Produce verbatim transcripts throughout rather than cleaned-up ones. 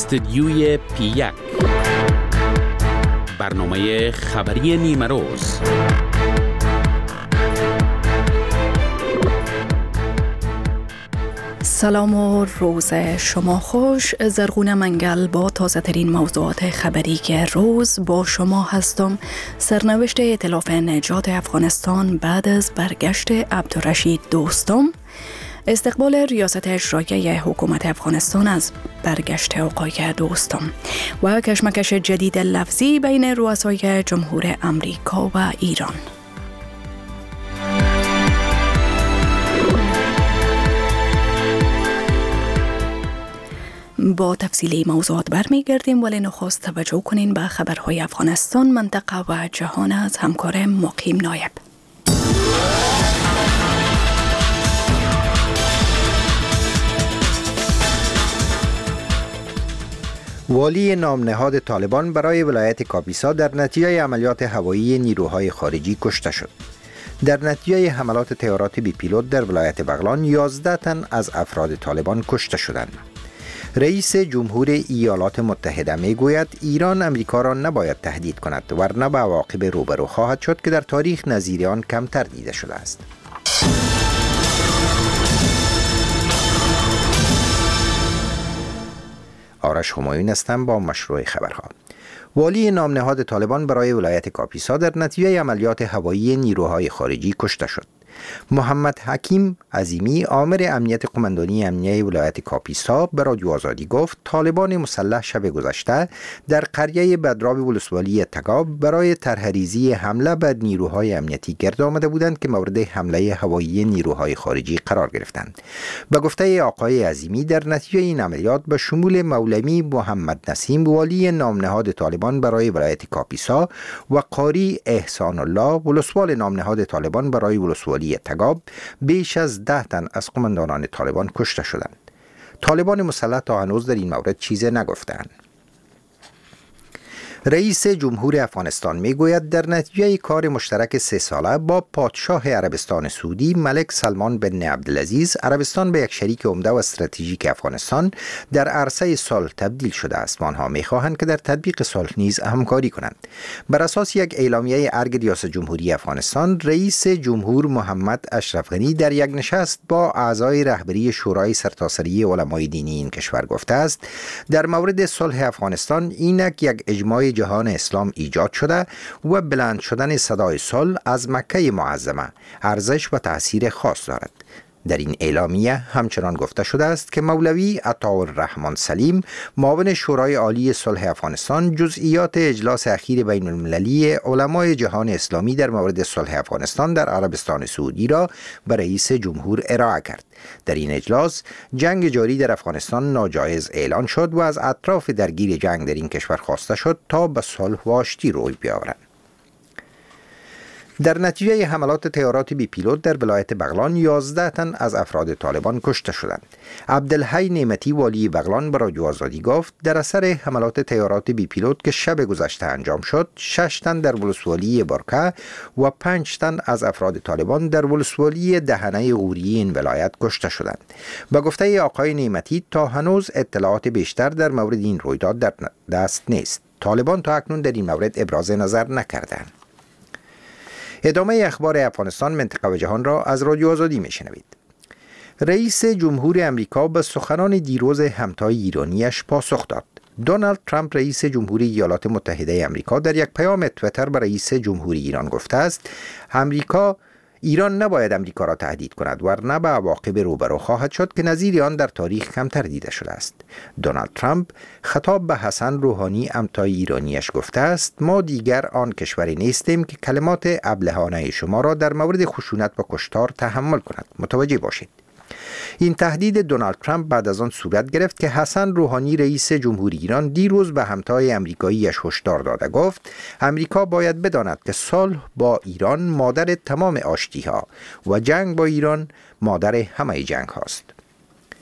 استدیوی پی یک برنامه خبری نیمه روز. سلام و روز شما خوش. زرغونه منگل با تازه ترین موضوعات خبری که روز با شما هستم. سرنوشت ائتلاف نجات افغانستان بعد از برگشت عبدالرشید دوستم، استقبال ریاست اجرایی حکومت افغانستان از برگشت آقای دوستم و کشمکش جدید لفظی بین رؤسای جمهور امریکا و ایران. با تفصیل موضوعات برمیگردیم، ولی نخست توجه کنین به خبرهای افغانستان، منطقه و جهان از همکار مقیم نایب. والی نام نهاد طالبان برای ولایت کاپیسا در نتیجه عملیات هوایی نیروهای خارجی کشته شد. در نتیجه حملات طیارات بی پیلوت در ولایت بغلان یازده تن از افراد طالبان کشته شدند. رئیس جمهور ایالات متحده می گوید ایران امریکا را نباید تهدید کند، ورنه به عواقب روبرو خواهد شد که در تاریخ نظیر آن کمتر دیده شده است. آرش همایون هستم با مشروع خبرها. والی نام نهاد طالبان برای ولایت کاپیسا در نتیجه عملیات هوایی نیروهای خارجی کشته شد. محمد حکیم عظیمی آمر امنیت قماندانی امنیه ولایت کاپیسا به رادیو آزادی گفت طالبان مسلح شب گذشته در قریه بدراب ولسوالی تگاب برای طرح‌ریزی حمله بر نیروهای امنیتی گرد آمده بودند که مورد حمله هوایی نیروهای خارجی قرار گرفتند. به گفته آقای عظیمی در نتیجه این عملیات به شمول مولوی محمد نسیم والی نام نهاد طالبان برای ولایت کاپیسا و قاری احسان الله ولسوال نام نهاد طالبان برای ولسوالی تگاب بیش از ده تن از قماندانان طالبان کشته شدند. طالبان مسلح تا هنوز در این مورد چیزی نگفتند. رئیس جمهور افغانستان می گوید در نتیجه کار مشترک سه ساله با پادشاه عربستان سعودی ملک سلمان بن عبدالعزیز، عربستان به یک شریک عمده و استراتژیک افغانستان در عرصه صلح تبدیل شده است. آنها می خواهند که در تطبیق صلح نیز همکاری کنند. بر اساس یک اعلامیه ارگ ریاست جمهوری افغانستان، رئیس جمهور محمد اشرف غنی در یک نشست با اعضای رهبری شورای سرتاسری علمای دینی این کشور گفته است در مورد صلح افغانستان اینک یک اجماع جهان اسلام ایجاد شده و بلند شدن صدای صلح از مکه معظمه ارزش و تأثیر خاص دارد. در این اعلامیه همچنان گفته شده است که مولوی عطاالرحمن سلیم معاون شورای عالی صلح افغانستان جزئیات اجلاس اخیر بین المللی علمای جهان اسلامی در مورد صلح افغانستان در عربستان سعودی را به رئیس جمهور ارائه کرد. در این اجلاس جنگ جاری در افغانستان ناجایز اعلان شد و از اطراف درگیر جنگ در این کشور خواسته شد تا به صلح و آشتی روی بیاورند. در نتیجه حملات طیارات بی پیلوت در ولایت بغلان یازده تن از افراد طالبان کشته شدند. عبدالحی نعمتی والی بغلان به رادیو آزادی گفت در اثر حملات طیارات بی پیلوت که شب گذشته انجام شد، شش تن در ولسوالی برکه و پنج تن از افراد طالبان در ولسوالی دهنه غوری این ولایت کشته شدند. به گفته آقای نعمتی تا هنوز اطلاعات بیشتر در مورد این رویداد در دست نیست. طالبان تا اکنون در این مورد ابراز نظر نکردند. ادامه اخبار افغانستان، منطقه و جهان را از رادیو آزادی میشنوید. رئیس جمهور امریکا به سخنان دیروز همتای ایرانیش پاسخ داد. دونالد ترامپ رئیس جمهوری ایالات متحده امریکا در یک پیام توییتر به رئیس جمهوری ایران گفته است امریکا ایران نباید امریکا را تهدید کند، ورنه به عواقب روبرو خواهد شد که نظیر آن در تاریخ کمتر دیده شده است. دونالد ترامپ خطاب به حسن روحانی همتای ایرانیش گفته است ما دیگر آن کشوری نیستیم که کلمات ابلهانه شما را در مورد خشونت و کشتار تحمل کند. متوجه باشید. این تهدید دونالد ترامپ بعد از آن صورت گرفت که حسن روحانی رئیس جمهوری ایران دیروز به همتای امریکاییش هشدار داده گفت امریکا باید بداند که صلح با ایران مادر تمام آشتی‌ها و جنگ با ایران مادر همه جنگ هاست.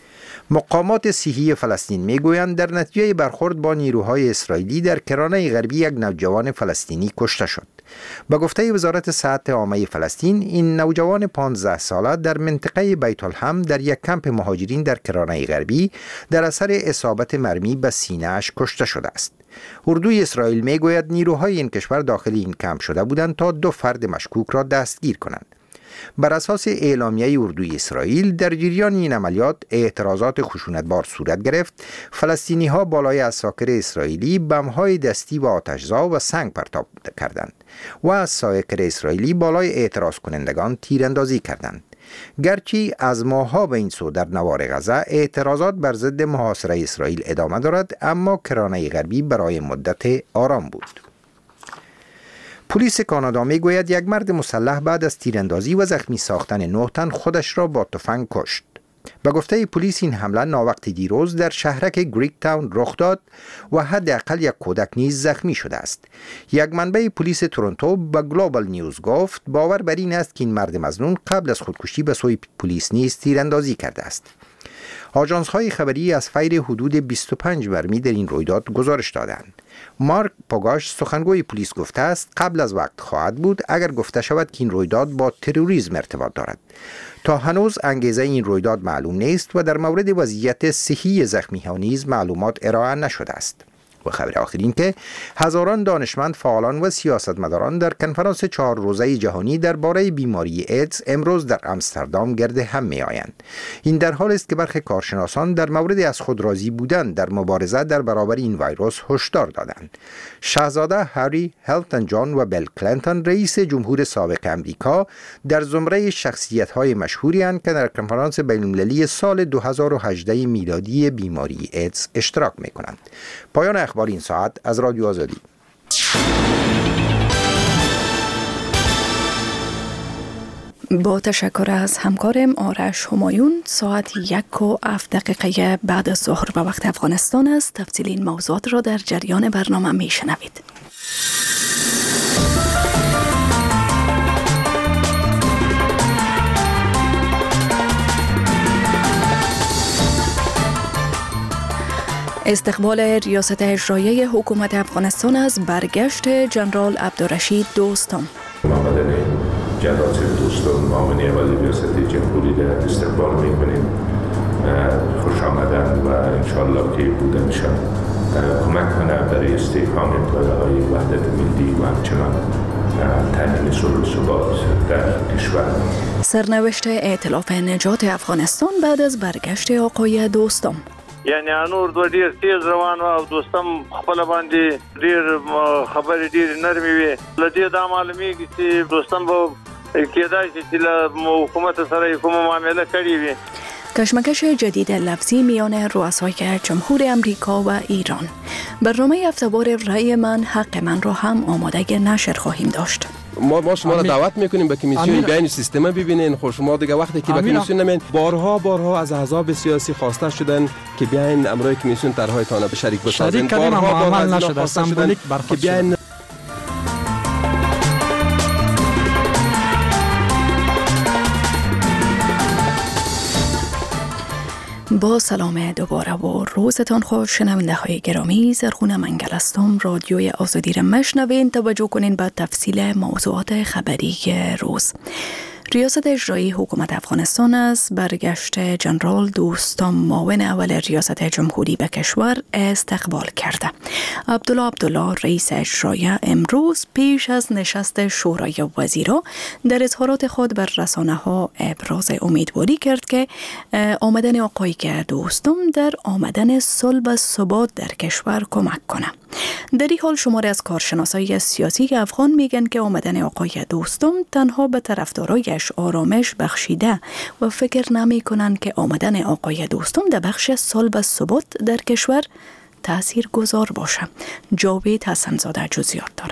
مقامات صحی فلسطین میگویند در نتیجه برخورد با نیروهای اسرائیلی در کرانه غربی یک نوجوان فلسطینی کشته شد. به گفته وزارت صحت عامه فلسطین، این نوجوان پانزده ساله در منطقه بیت الحم در یک کمپ مهاجرین در کرانه غربی در اثر اصابت مرمی به سینه اش کشته شده است. اردوی اسرائیل میگوید نیروهای این کشور داخل این کمپ شده بودند تا دو فرد مشکوک را دستگیر کنند. بر اساس اعلامیه اردوی اسرائیل، در جریان این عملیات اعتراضات خشونتبار صورت گرفت. فلسطینی ها بالای عساکر اسرائیلی بم‌های دستی و آتش‌زا و سنگ پرتاب کردند و از عساکر اسرائیلی بالای اعتراض کنندگان تیراندازی کردند. گرچه از ماه‌ها به این سو در نوار غزه اعتراضات بر ضد محاصره اسرائیل ادامه دارد، اما کرانه غربی برای مدت آرام بود. پلیس کانادا میگوید یک مرد مسلح بعد از تیراندازی و زخمی ساختن نه تن خودش را با تفنگ کشت. به گفته پلیس این حمله ناوقت دیروز در شهرک گریک تاون رخ داد و حداقل یک کودک نیز زخمی شده است. یک منبع پلیس تورنتو به گلوبال نیوز گفت باور بر این است که این مرد مظنون قبل از خودکشی به سوی پلیس نیز تیراندازی کرده است. آژانس های خبری از فیر حدود بیست و پنج مرمی در این رویداد گزارش دادند. مارک پوگاش سخنگوی پلیس گفته است قبل از وقت خواهد بود اگر گفته شود که این رویداد با تروریسم ارتباط دارد. تا هنوز انگیزه این رویداد معلوم نیست و در مورد وضعیت صحی زخمی ها نیز معلومات ارائه نشده است. و خبر آخر این که هزاران دانشمند، فعالان و سیاستمداران در کنفرانس چهار روزه جهانی درباره بیماری ایدز امروز در امستردام گرد هم می آیند. این در حالی است که برخی کارشناسان در مورد از خود راضی بودن در مبارزه در برابر این ویروس هشدار دادند. شاهزاده هری، هلتون جان و بیل کلینتون رئیس جمهور سابق امریکا در زمره شخصیت‌های مشهوری اند که در کنفرانس بین‌المللی سال دو هزار و هجده میلادی بیماری ایدز اشتراک می‌کنند. پایان اخبار این ساعت از رادیو آزادی. با تشکر از همکارم آرش همایون. ساعت یک و هفت دقیقه بعد از ظهر به وقت افغانستان است. تفصیل این موضوعات را در جریان برنامه می شنوید. استقبال ریاست اجرایی حکومت افغانستان از برگشت جنرال عبدالرشید دوستم. آمدن جنرال دوستم معاون اول ریاست جمهوری در استقبال می‌کنیم. خوش آمدن و انشالله که بودنشان کمک کنه برای استحکام پایه‌های وحدت ملی و همچنان تامین صلح و ثبات در کشور. سرنوشت ائتلاف نجات افغانستان بعد از برگشت آقای دوستم. یعنی انور دو ډیر تیز روان او دوستم خپل باندې ډیر خبرې ډیر نرمي وي. لدې دا معلومیږي چې دوستم به کېدای شي چې له حکومت سره کومه معامله کړې وي. کشمکش جدید لفظی میان رؤسای جمهور امریکا و ایران. برنامه هفته‌وار رأی من حق من را هم آماده نشر خواهیم داشت. ما ما شما را دعوت میکنیم به کمیسیون بیان سیستم ببینین. خود شما دیگه وقتی که به کمیسیون نمین بارها بارها از احزاب سیاسی خواسته شدن که بیاین امروی کمیسیون طرحهای تان به شریک بسازین. بارها بارها عمل نشده، سمبولیک برخورد شده. با سلام دوباره و روزتان خوش. شنونده های گرامی، زرخونه منگل هستم. رادیوی آزادی را مشنوین. توجه کنین به تفصیل موضوعات خبری روز. ریاست اجرایی حکومت افغانستان از برگشت جنرال دوستم معاون اول ریاست جمهوری به کشور استقبال کرده. عبدالله عبدالله رئیس اجرایی امروز پیش از نشست شورای وزیران در اظهارات خود بر رسانه ها ابراز امیدواری کرد که آمدن آقای دوستم در آمدن صلح و ثبات در کشور کمک کنه. در این حال شماری از کارشناسای سیاسی افغان میگن که آمدن آقای دوستم تنها به طرفدارایش آرامش بخشیده و فکر نمی کنن که آمدن آقای دوستم در بخش صلح و ثبات در کشور تأثیر گذار باشه. جاوید حسن‌زاده جزئیات داره.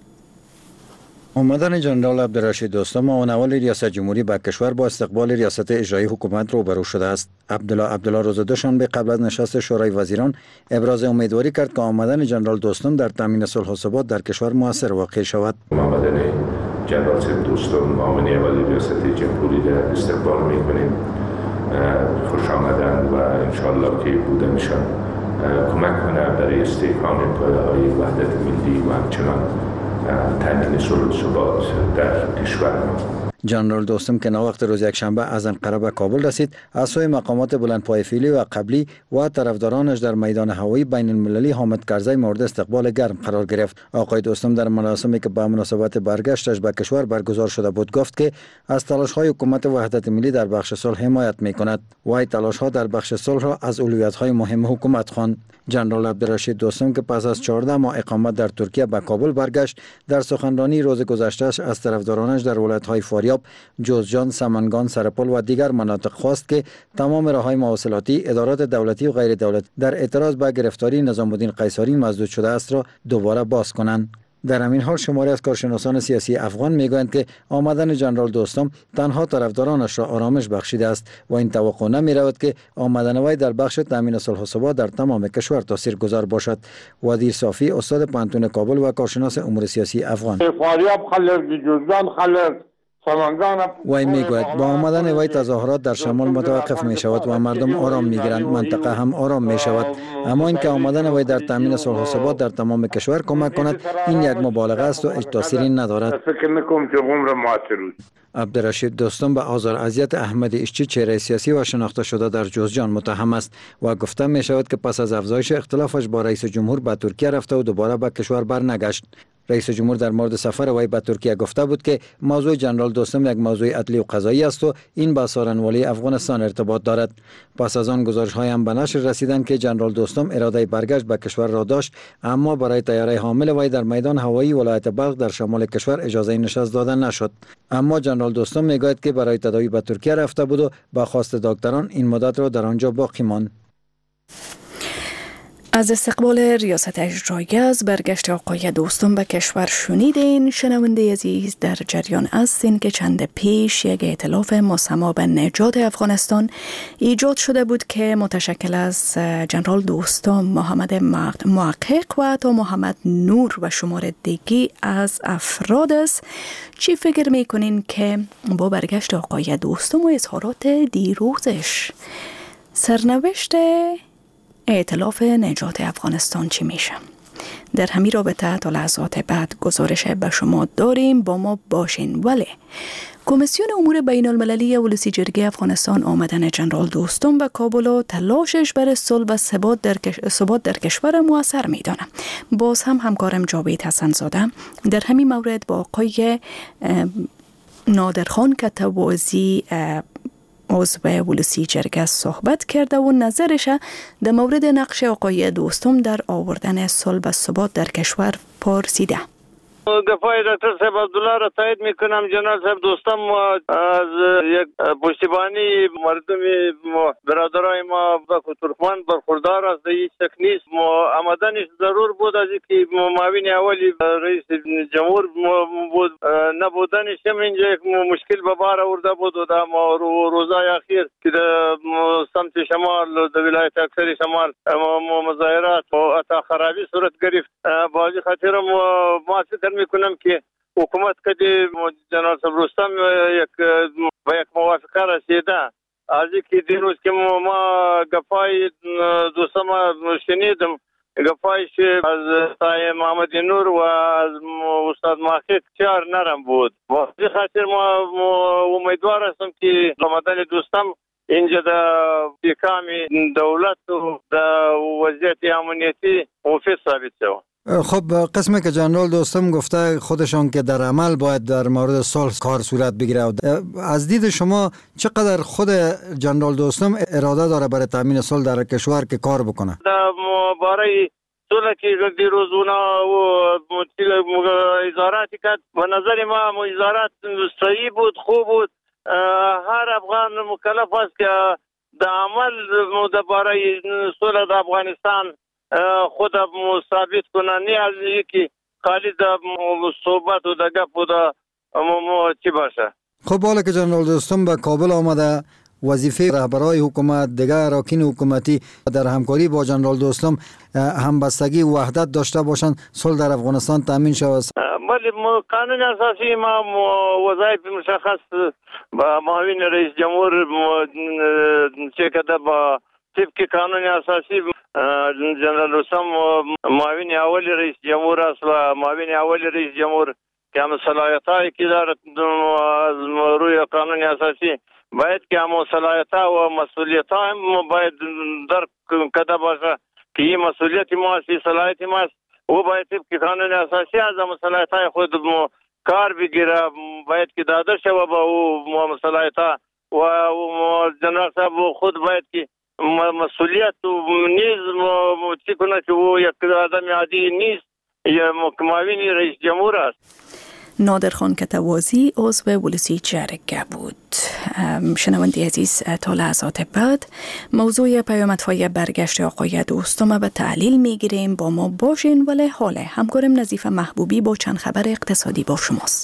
آمدن جنرال عبدالرشید دوستم معاون اول ریاست جمهوری به کشور با استقبال ریاست اجرایی حکومت روبرو شده است. عبدالله عبدالله روز دوشنبه قبل از نشست شورای وزیران ابراز امیدواری کرد که آمدن جنرال دوستم در تامین صلح و ثبات در کشور مؤثر واقع شود. آمدن جنرال دوستم معاون اول ریاست جمهوری در استقبال می‌کنیم. خوش آمدن و انشالله که بوده میشن کمک کنه برای استحکام پایه‌های وحدت ملی و همچنان تامین صلح و ثبات در کشور ما. جنرال دوستم که وقت روز یکشنبه از انقره به کابل رسید، از سوی مقامات بلندپایه فعلی و قبلی و طرفدارانش در میدان هوایی بین المللی حامد کرزی مورد استقبال گرم قرار گرفت. آقای دوستم در مراسمی که به مناسبت برگشتش به کشور برگزار شده بود گفت که از تلاش‌های حکومت وحدت ملی در بخش صلح حمایت می‌کند. وای تلاش‌ها در بخش صلح را از اولویت‌های مهم حکومت خواند. جنرال عبدالرشید دوستم که پس از چهارده ماه اقامت در ترکیه به کابل برگشت، در سخنرانی روز گذشته‌اش از طرفدارانش در ولایت‌های فاریاب، جوزجان، سمنگان، سرپل و دیگر مناطق خواست که تمام راه‌های مواصلاتی، ادارات دولتی و غیر دولتی در اعتراض به گرفتاری نظام الدین قیصری مسدود شده است را دوباره باز کنند. در همین حال شماری از کارشناسان سیاسی افغان میگویند که آمدن جنرال دوستم تنها طرفدارانش را آرامش بخشیده است و این توقع نمی رود که آمدن وی در بخش تامین صلح و ثبات در تمام کشور تاثیرگذار باشد. ودیر صافی استاد پانتون کابل و کارشناس امور سیاسی افغان فاریاب خلق، جوزجان خلق، وی میگوید با آمدن وی تظاهرات در شمال متوقف می شود و مردم آرام می گیرند، منطقه هم آرام می شود. اما اینکه آمدن وی در تامین صلح و ثبات در تمام کشور کمک کند این یک مبالغه است و هیچ تأثیری ندارد. فکر نکنم که عمر معاصر عبدالرشید دوستم به آزار اذیت احمد اشچی چهره سیاسی و شناخته شده در جوزجان متهم است و گفته می شود که پس از افزایش اختلافش با رئیس جمهور به ترکیه رفته و دوباره به کشور برنگشت. رئیس جمهور در مورد سفر وی به ترکیه گفته بود که موضوع جنرال دوستم یک موضوع عدلی و قضایی است و این با سارنوالی افغانستان ارتباط دارد. پس از آن گزارش‌های هم به نشر رسیدند که جنرال دوستم اراده برگشت به کشور را داشت، اما برای طیاره حامل وی در میدان هوایی ولایت بلخ در شمال کشور اجازه نشست داده نشد. اما جنرال دوستم میگوید که برای تداوی به ترکیه رفته بود و با خواست دکتران این مدت را در آنجا باقی ماند. از استقبال ریاست اجرایی از برگشت آقای دوستم به کشور شنیدین. شنونده عزیز، در جریان هستین که چند پیش یک ائتلاف مسما به نجات افغانستان ایجاد شده بود که متشکل از جنرال دوستم، محمد محقق و تا محمد نور و شمار دیگی از افراد است. چی فکر میکنین که با برگشت آقای دوستم و اظهارات دیروزش سرنوشت ائتلاف نجات افغانستان چی میشه؟ در همین رابطه تا لحظات بعد گزارش به شما داریم، با ما باشین. ولی کمیسیون امور بین المللی ولسی جرگه افغانستان آمدن جنرال دوستم به کابل و تلاشش برای صلح و ثبات در, کش... ثبات در کشور موثر میدانه. باز هم همکارم جاوید حسن زاده در همین مورد با آقای نادرخان کتوازی عضو ولسی جرگه صحبت کرده و نظرش در مورد نقش آقای دوستم در آوردن صلح و ثبات در کشور پرسیده. گفای دکتر صاحب عبدالله را تایید میکنم. جنرال صاحب دوستم از یک پشتیبانی مردم برادرای ما با ترکمان برخوردار است، هیچ شک نیست. آمدنش ضرور بود از اینکه معاون اولی رئیس جمهور بود، نبودنش هم اینجا یک مشکل به بار آورده بود و در روزهای اخیر که در سمت شمال در ولایت اکثر شمال مظاهرات و حتی خرابی صورت گرفت. بازی خاطر ما فکر میکنم که حکومت کدی جنرال صاحب رستم یک با یک موافقه رسیده. از اینکه دیروز که ما گپای دوستم شنیدم، گپایش از سای محمد نور و از استاد محقق چهار نرم بود. بازی خاطر ما امیدوار هستم که آمدن دوستم اینجا در استحکام دولت و در وضعیت امنیتی مفید ثابت شود. خب قسمی که جنرال دوستم گفته خودشان که در عمل باید در مورد صلح کار صورت بگیره، از دید شما چقدر خود جنرال دوستم اراده داره برای تامین صلح در کشور که کار بکنه؟ برای صلح که دیروز اونا و ازاراتی کرد، به نظر ما ازارات صحیح بود، خوب بود. هر افغان مکلف است که در عمل برای صلح در افغانستان خود ثابت کنه، نه از اینکه خالی در صحبت و در گپ و در چی باشه. خب حالا که جنرال دوستم به کابل آمده، وظیفه رهبرای حکومت، دیگر اراکین حکومتی در همکاری با جنرال دوستم همبستگی و وحدت داشته باشند صلح در افغانستان تامین شود. ولی قانون اساسی ما وظایف مشخص با معاون رئیس جمهور چه کده با طبق قانون اساسی جنرال رستم معاون اول رئیس جمهور است و معاون اول رئیس جمهور که هم صلاحیتایی که دارد روی قانون اساسی باید که هم صلاحیت‌ها و مسئولیت‌ها هم باید در کده باشه که این مسئولیت ما است، صلاحیت ما است. او باید که قانون اساسی از صلاحیت‌های خود کار بگیره، باید که داده شود با او صلاحیت‌ها و جنرال صاحب خود باید که مسئولیت نیز چی کنه که او یک آدم عادی نیست، یا معاون رئیس جمهور است. نادر خان کتوازی عضو ولسی جرگه بود. شنونده عزیز، تا لحظات بعد موضوع پیامدهای برگشت آقای دوستم به تحلیل میگیریم. با ما باشین. ولی حال همکارم نظیفه محبوبی با چند خبر اقتصادی با شماست.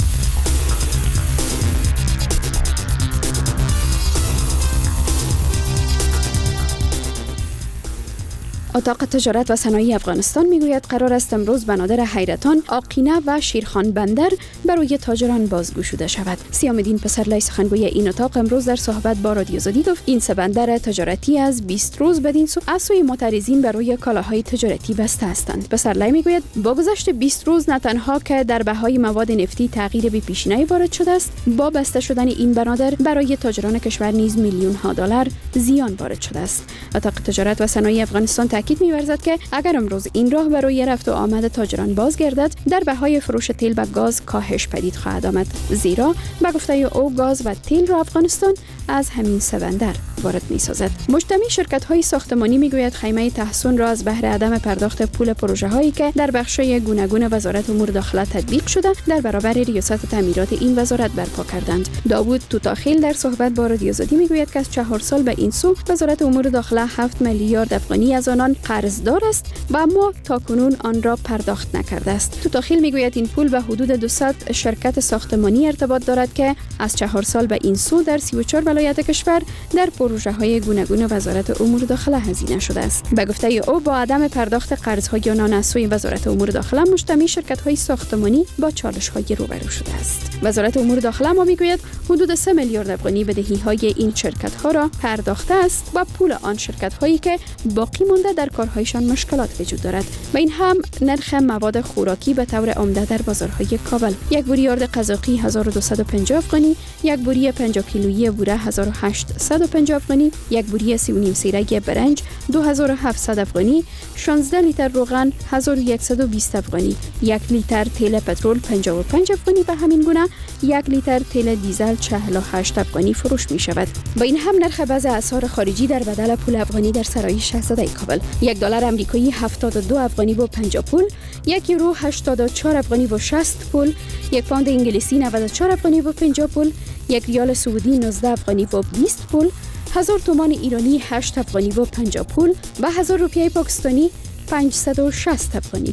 اتاق تجارت و صنایع افغانستان میگوید قرار است امروز بنادر حیرتان، آقینه و شیرخان بندر برای تاجران بازگشوده شود. سیام‌الدین پسرلای سخنگوی این اتاق امروز در صحبت با رادیو زدی گفت این سه بندر تجارتی از بیست روز بدین سو از سوی معترضین برای کالاهای تجارتی بسته هستند. پسرلای میگوید با گذشت بیست روز نه تنها که در بهای مواد نفتی تغییر بی‌پیشینه‌ای وارد شده است، با بسته شدن این بنادر برای تاجران کشور نیز میلیون ها دلار زیان وارد شده است. اتاق تجارت و صنایع افغانستان تاکید می‌ورزد که اگر امروز این راه برای رفت و آمد تاجران بازگردد، در بهای فروش تیل و گاز کاهش پدید خواهد آمد، زیرا به گفته او گاز و تیل را افغانستان از همین سه بندر وارد می‌سازد. مجتمع شرکت‌های ساختمانی می‌گوید خیمه تحسن را از بهر عدم پرداخت پول پروژه‌هایی که در بخش‌های گوناگون وزارت امور داخله تطبیق شده در برابر ریاست تعمیرات این وزارت برپا کردند. داوود توتاخیل در صحبت با رادیو زدی می‌گوید که از چهار سال به این سو وزارت امور داخله هفت میلیارد افغانی از آنان قرضدار است و اما تاکنون آن را پرداخت نکرده است. توتاخیل میگوید این پول به حدود دویست شرکت ساختمانی ارتباط دارد که از چهار سال به این سو در سی و چهار ولایت کشور در پروژه‌های گوناگون وزارت امور داخله هزینه شده است. به گفته او با عدم پرداخت قرض‌های آنان از سوی وزارت امور داخله مجتمع شرکت‌های ساختمانی با چالش‌های روبرو شده است. وزارت امور داخله ما میگوید حدود سه میلیارد افغانی بدهی‌های این شرکت‌ها را پرداخته است و پول آن شرکت‌هایی که باقی مانده در کارهایشان مشکلات وجود دارد. و این هم نرخ مواد خوراکی به طور عمده در بازارهای کابل. یک بوری آرد قزاقی هزار و دویست و پنجاه افغانی، یک بوری پنجاه کیلویی بوره هزار و هشتصد و پنجاه افغانی، یک بوری سی و نیم سیره برنج دو هزار و هفتصد افغانی، شانزده لیتر روغن هزار و صد و بیست افغانی، یک لیتر تیل پترول پنجاه و پنج افغانی و همین گونه یک لیتر تیل دیزل چهل و هشت افغانی فروش می شود. با این هم نرخ بعض اسعار خارجی در بدل پول افغانی در سرای شاهزاده کابل: یک دلار آمریکایی هفتاد و دو افغانی و پنجاه پول، یک یورو هشتاد و چهار افغانی و شصت پول، یک پوند انگلیسی نود و چهار افغانی و پنجاه پول، یک ریال سعودی نوزده افغانی و بیست پول، هزار تومان ایرانی هشت افغانی و پنجاه پول و هزار روپیه پاکستانی پانصد و شصت افغانی.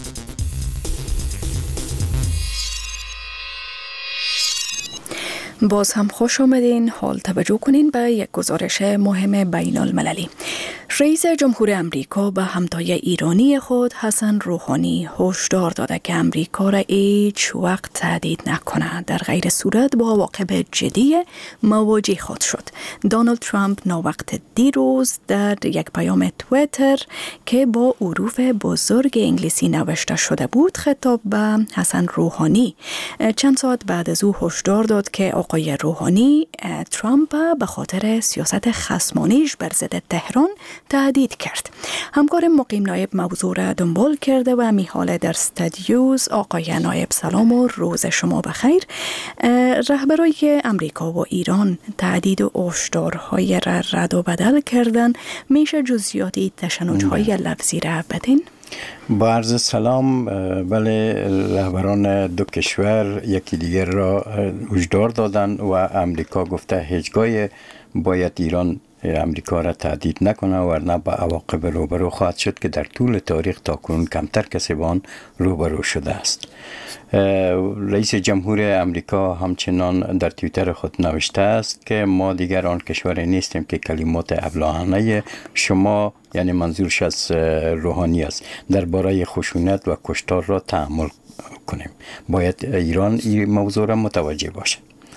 باز هم خوش آمدین. حال توجه کنین به یک گزارش مهم بین المللی. رئیس جمهور امریکا به همتای ایرانی خود حسن روحانی هشدار داده که امریکا را هیچ وقت تهدید نکنه، در غیر صورت با عواقب جدی مواجه خواهد شد. دونالد ترامپ ناوقت دیروز در یک پیام توییتر که با حروف بزرگ انگلیسی نوشته شده بود خطاب به حسن روحانی چند ساعت بعد از او هشدار داد که آقای روحانی ترامپ به خاطر سیاست خصمانیش بر ضد تهران تهدید کرد. همکار مقیم نایب موضوع را دنبال کرده و میحال در استادیوز. آقای نایب سلام و روز شما بخیر. رهبرایی که امریکا و ایران تهدید و هشدارهای را رد و بدل کردن، میشه جزئیاتی تشنج‌های لفظی را بدین؟ با عرض سلام. بله، رهبران دو کشور یکی دیگر را هشدار دادن و امریکا گفته هیچگاه باید ایران امریکا را تهدید نکنه ورنه با عواقب روبرو خواهد شد که در طول تاریخ تاکنون کمتر کسی با آن روبرو شده است. رئیس جمهور امریکا همچنان در توییتر خود نوشته است که ما دیگر آن کشوری نیستیم که کلمات ابلهانه شما، یعنی منظورش از روحانی است، درباره خشونت و کشتار را تحمل کنیم. باید ایران این موضوع را متوجه باشد.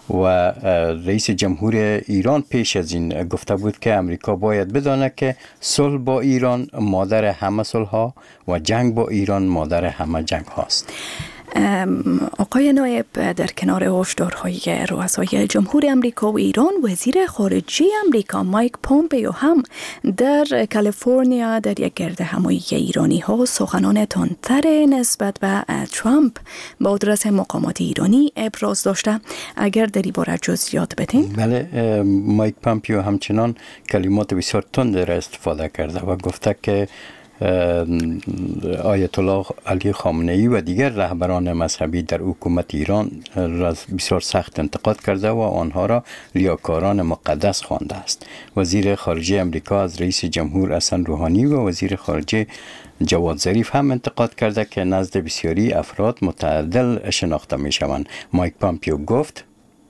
و رئیس جمهور ایران پیش از این گفته بود که امریکا باید بدانه که صلح با ایران مادر همه صلح ها و جنگ با ایران مادر همه جنگ هاست. آقای نایب، در کنار هشدارهای رؤسای جمهور امریکا و ایران، وزیر خارجه امریکا مایک پومپیو هم در کالیفرنیا در یک گرد همایی ایرانی ها سخنان تندتر نسبت به ترامپ با آدرس مقامات ایرانی ابراز داشته. اگر در این باره جزئیات بدین؟ بله، مایک پومپیو همچنان کلمات بسیار تند را استفاده کرده و گفته که آیت الله علی خامنه ای و دیگر رهبران مذهبی در حکومت ایران را بسیار سخت انتقاد کرده و آنها را ریاکاران مقدس خوانده است. وزیر خارجه امریکا از رئیس جمهور حسن روحانی و وزیر خارجه جواد ظریف هم انتقاد کرده که نزد بسیاری افراد متعدل شناخته می شوند. مایک پومپیو گفت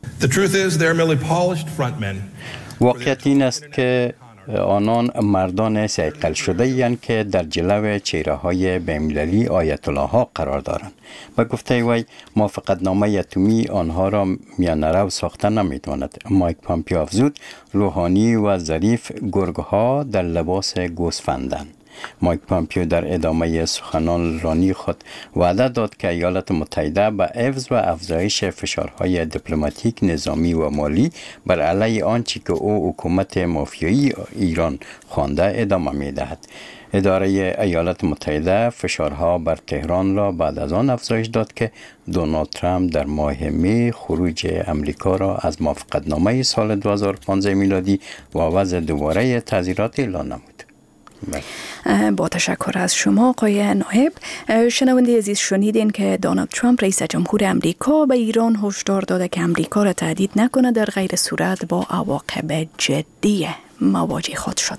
واقعیت این است که آنان مردان صیقل شده یند که در جلو چهره های بین‌المللی آیت الله ها قرار دارند. و گفته وی موافقتنامه اتمی آنها را میانه رو ساخته نمیتواند. مایک پومپیو افزود روحانی و ظریف گرگها در لباس گوسفندند. مایک پومپیو در ادامه سخنان رانی خود وعده داد که ایالات متحده به حفظ و افزایش فشارهای دیپلماتیک، نظامی و مالی بر علیه آنچه که او حکومت مافیایی ایران خوانده ادامه می‌دهد. اداره ایالات متحده فشارها بر تهران را بعد از آن افزایش داد که دونالد ترامپ در ماه می خروج امریکا را از موافقتنامه سال دو هزار و پانزده میلادی و وضع دوباره تعزیرات اعلان نمود. با تشکر از شما آقای نایب. شنونده عزیز، شنیدین که دونالد ترامپ رئیس جمهور امریکا به ایران هشدار داده که امریکا را تهدید نکنه، در غیر صورت با عواقب جدی مواجه خواهد شد.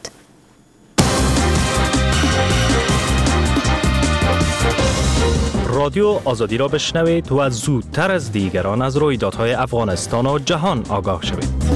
رادیو آزادی را بشنوید و زودتر از دیگران از رویدادهای افغانستان و جهان آگاه شوید.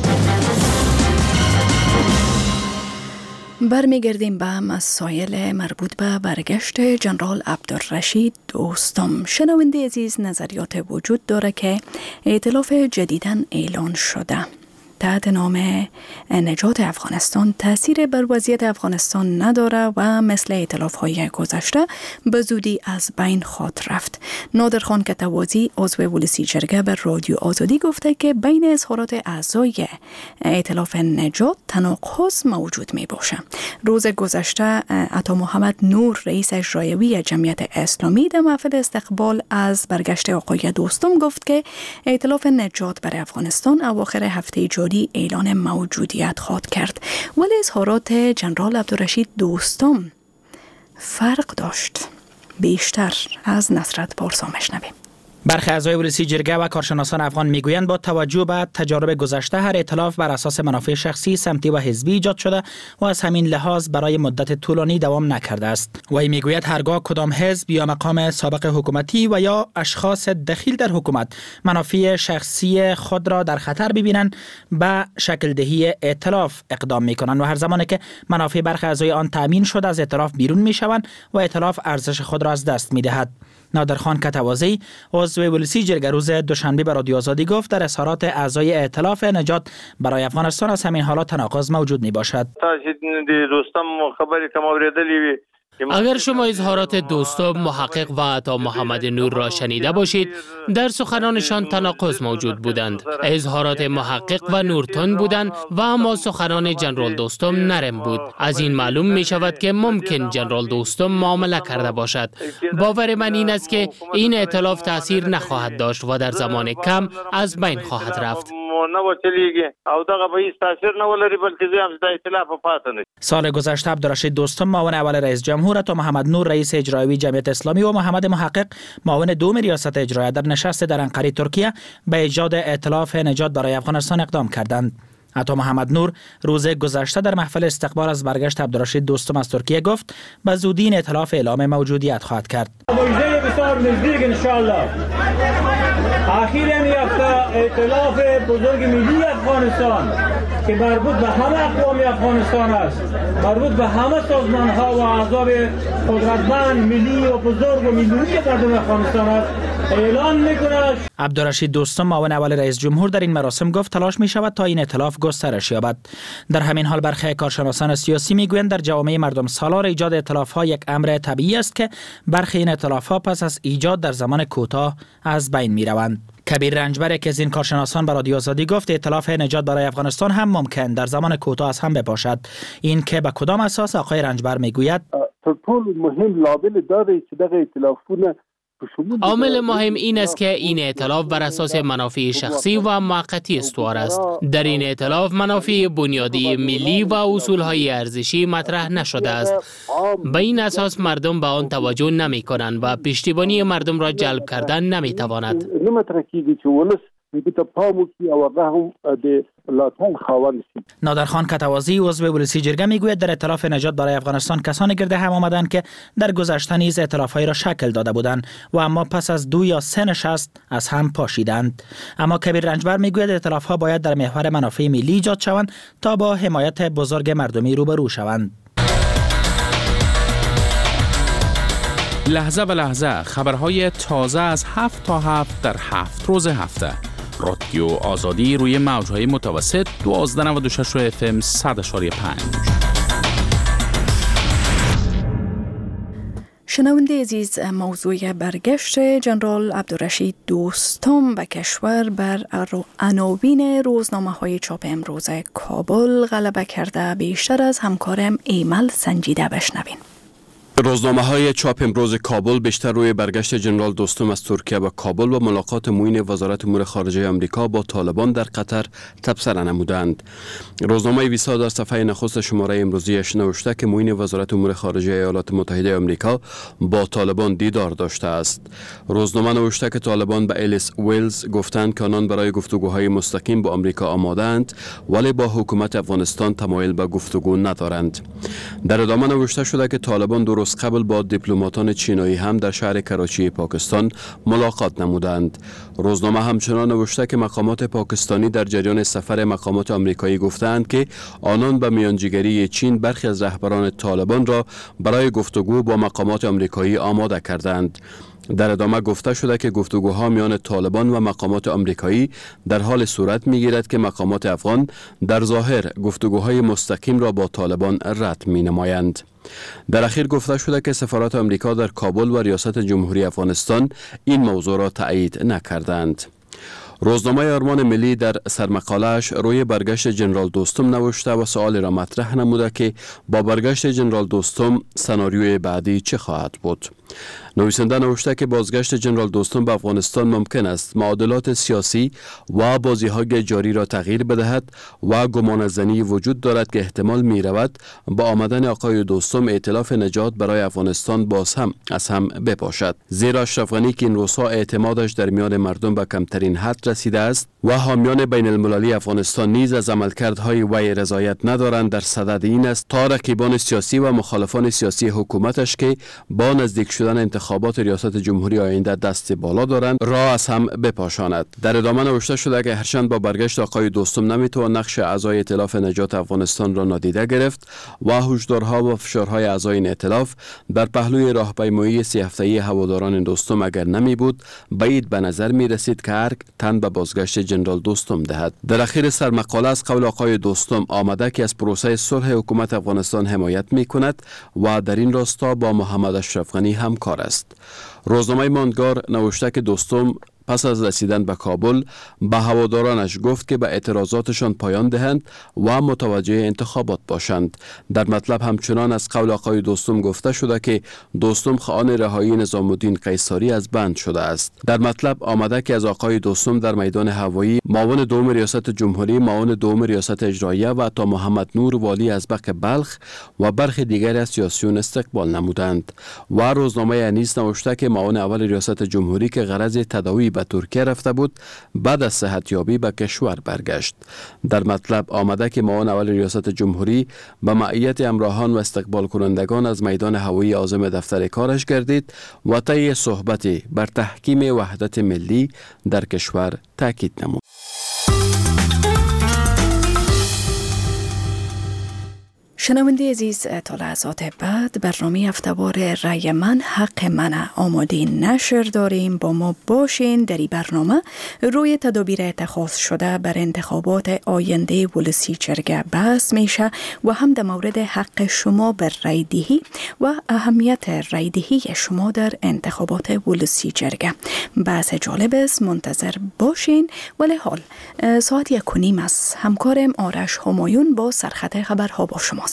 برمیگردیم به مسائل مربوط به برگشت جنرال عبدالرشید دوستم. شنونده عزیز، نظریات وجود داره که ائتلاف جدیداً اعلان شده تحت نام نجات افغانستان تأثیر بر وضعیت افغانستان نداره و مثل ائتلاف‌های گذشته به زودی از بین خواهد رفت. نادر خان کتوازی عضو ولسی جرگه بر رادیو آزادی گفته که بین اظهارات اعضای ائتلاف نجات تناقض موجود می باشه. روز گذشته عطا محمد نور رئیس اجرایی جمعیت اسلامی در محفل استقبال از برگشت آقای دوستم گفت که ائتلاف نجات بر افغانستان اواخر هفته جاری اعلان موجودیت خواهد کرد، ولی اظهارات جنرال عبدالرشید دوستم فرق داشت. بیشتر از نصرت پارسا میشنویم. برخی اعضای ولسی جرگه و کارشناسان افغان میگویند با توجه به تجارب گذشته هر ائتلاف بر اساس منافع شخصی، سمتی و حزبی ایجاد شده و از همین لحاظ برای مدت طولانی دوام نکرده است. وی میگوید هرگاه کدام حزب یا مقام سابق حکومتی و یا اشخاص دخیل در حکومت منافع شخصی خود را در خطر ببینند به شکل دهی ائتلاف اقدام میکنند و هر زمانی که منافع برخی اعضای آن تامین شده از ائتلاف بیرون میشوند و ائتلاف ارزش خود را از دست میدهد. نادرخان کتوازی عضو ولسی جرگه روز دوشنبه به رادیو آزادی گفت در اظهارات اعضای ائتلاف نجات برای افغانستان از همین حالات تناقض موجود می باشد. اگر شما اظهارات دوستم، محقق و عطا محمد نور را شنیده باشید، در سخنانشان تناقض موجود بودند. اظهارات محقق و نور تند بودند و اما سخنان جنرال دوستم نرم بود. از این معلوم می شود که ممکن جنرال دوستم معامله کرده باشد. باور من این است که این ائتلاف تاثیر نخواهد داشت و در زمان کم از بین خواهد رفت. سال گذشته عبدالرشید دوستم معاون اول رئیس جمهور، عطا محمد نور رئیس اجرایی جمعیت اسلامی و محمد محقق معاون دوم ریاست اجرایی در نشست در انقره ترکیه به ایجاد ائتلاف نجات برای افغانستان اقدام کردند. عطا محمد نور روز گذشته در محفل استقبال از برگشت عبدالرشید دوستم از ترکیه گفت به زودی این ائتلاف اعلام موجودیت خواهد کرد. اخیراً یافته ائتلاف بزرگ ملی افغانستان که مربوط به همه اقوام افغانستان است، مربوط به همه سازمان ها و احزاب قدرتمند ملی و بزرگ و میلیونی مردم افغانستان است، اعلان میکنه. عبدالرشید دوستم معاون اول رئیس جمهور در این مراسم گفت تلاش می شود تا این ائتلاف گسترش یابد. در همین حال برخی کارشناسان سیاسی میگویند در جوامع مردم سالار ایجاد ائتلاف ها یک امر طبیعی است که برخی این ائتلاف ها پس از ایجاد در زمان کوتاه از بین می روند. کبیر رنجبر که از این کارشناسان به رادیو آزادی گفت ائتلاف نجات برای افغانستان هم ممکن در زمان کوتاه از هم بپاشد. این که به کدام اساس آقای رنجبر میگوید طول مهم لابل داره که دغه ائتلافونه عامل مهم این است که این ائتلاف بر اساس منافع شخصی و موقتی استوار است. در این ائتلاف منافع بنیادی ملی و اصولهای ارزشی مطرح نشده است. به این اساس مردم به آن توجه نمی کنند و پشتیبانی مردم را جلب کردن نمی تواند. نادرخان کتوازی عضو ولسی جرگه میگوید در ائتلاف نجات برای افغانستان کسانی گرد هم آمدند که در گذشته نیز ائتلاف‌هایی را شکل داده بودند و اما پس از دو یا سه نشست از هم پاشیدند. اما کبیر رنجبر میگوید ائتلاف‌ها باید در محور منافع ملی ایجاد شوند تا با حمایت بزرگ مردمی روبرو شوند. لحظه به لحظه خبرهای تازه از هفت تا هفت در هفت روز هفته. رادیو آزادی روی موجهای متوسط دوازده نود و شش اف ام صد اشاری پنج. شنونده عزیز، موضوع برگشت جنرال عبدالرشید دوستم به کشور بر عناوین روزنامه های چاپ امروز کابل غلبه کرده. بیشتر از همکارم ایمل سنجیده بشنوین. روزنامه های چاپ امروز کابل بیشتر روی برگشت جنرال دوستم از ترکیه به کابل و ملاقات معین وزارت امور خارجه آمریکا با طالبان در قطر تبصره نمودند. روزنامه ویسا در صفحه نخست شماره امروزیش نوشته که معین وزارت امور خارجه ایالات متحده آمریکا با طالبان دیدار داشته است. روزنامه نوشته که طالبان به الیس ویلز گفتند که آنان برای گفتگوهای مستقیم با آمریکا آماده‌اند ولی با حکومت افغانستان تمایل به گفتگو ندارند. در ادامه نوشته شده که طالبان دو روز قبل با دیپلماتان چینایی هم در شهر کراچی پاکستان ملاقات نمودند. روزنامه همچنان نوشته که مقامات پاکستانی در جریان سفر مقامات آمریکایی گفتند که آنان به میانجیگری چین برخی از رهبران طالبان را برای گفتگو با مقامات آمریکایی آماده کردند. در ادامه گفته شده که گفتگوها میان طالبان و مقامات آمریکایی در حال صورت میگیرد که مقامات افغان در ظاهر گفتگوهای مستقیم را با طالبان رد می نمایند. در اخیر گفته شده که سفارت آمریکا در کابل و ریاست جمهوری افغانستان این موضوع را تایید نکردند. روزنامه آرمان ملی در سرمقاله‌اش روی برگشت جنرال دوستم نوشته و سؤال را مطرح نموده که با برگشت جنرال دوستم سناریوی بعدی چه خواهد بود. نویسنده نوشته که بازگشت جنرال دوستم به افغانستان ممکن است معادلات سیاسی و بازی‌های جاری را تغییر بدهد و گمانه‌زنی وجود دارد که احتمال می رود با آمدن آقای دوستم ائتلاف نجات برای افغانستان باز هم از هم بپاشد. زیرا اشرف غنی که این روزها اعتمادش در میان مردم به کمترین حد رسیده است و حامیان بین المللی افغانستان نیز از عملکردهای وی رضایت ندارند، در صدد این است تا رقیبان سیاسی و مخالفان سیاسی حکومتش که با نزدیک شدن انتخابات ریاست جمهوری آینده دست بالا دارند را از هم بپاشاند. در ادامه نوشته شده که هرچند با برگشت آقای دوستم نمیتوان نقش اعضای ائتلاف نجات افغانستان را نادیده گرفت و هشدارها و فشارهای اعضای این ائتلاف در پهلوی راهپیمایی سی هفته‌ای هواداران دوستم اگر نمی بود، بعید به نظر می رسید که هر تن به بازگشت جنرال دوستم دهد. در اخیر سرمقاله از قول آقای دوستم آمده که از پروسه صلح حکومت افغانستان حمایت می کند و در این راستا با محمد اشرف غنی همکار است. روزنامه ماندگار نوشته که دوستم پس از رسیدن به کابل به هوادارانش گفت که به اعتراضاتشان پایان دهند و متوجه انتخابات باشند. در مطلب همچنان از قول آقای دوستم گفته شده که دوستم خواهان رهایی نظام الدین قیصری از بند شده است. در مطلب آمده که از آقای دوستم در میدان هوایی معاون دوم ریاست جمهوری، معاون دوم ریاست اجراییه و تا محمد نور والی ازبک بلخ و برخی دیگر از سیاسیون استقبال نمودند. و روزنامه انیس نوشته که معاون اول ریاست جمهوری که غرض تداوی به ترکیه رفته بود بعد از صحتیابی به کشور برگشت. در مطلب آمده که معاون اول ریاست جمهوری به معیت همراهان و استقبال کنندگان از میدان هوایی عازم دفتر کارش گردید و طی صحبتی بر تحکیم وحدت ملی در کشور تاکید نمود. شنونده عزیز، تا لحظات بعد برنامه هفته‌وار رأی من حق منه آماده نشر داریم. با ما باشین. در این برنامه روی تدابیر اتخاذ شده بر انتخابات آینده ولسی جرگه بحث میشه و هم در مورد حق شما بر رأی دهی و اهمیت رأی دهی شما در انتخابات ولسی جرگه. بحث جالب است، منتظر باشین. ولی حال ساعت یک و نیم است. همکارم آرش همایون با سرخط خبرها با شماست.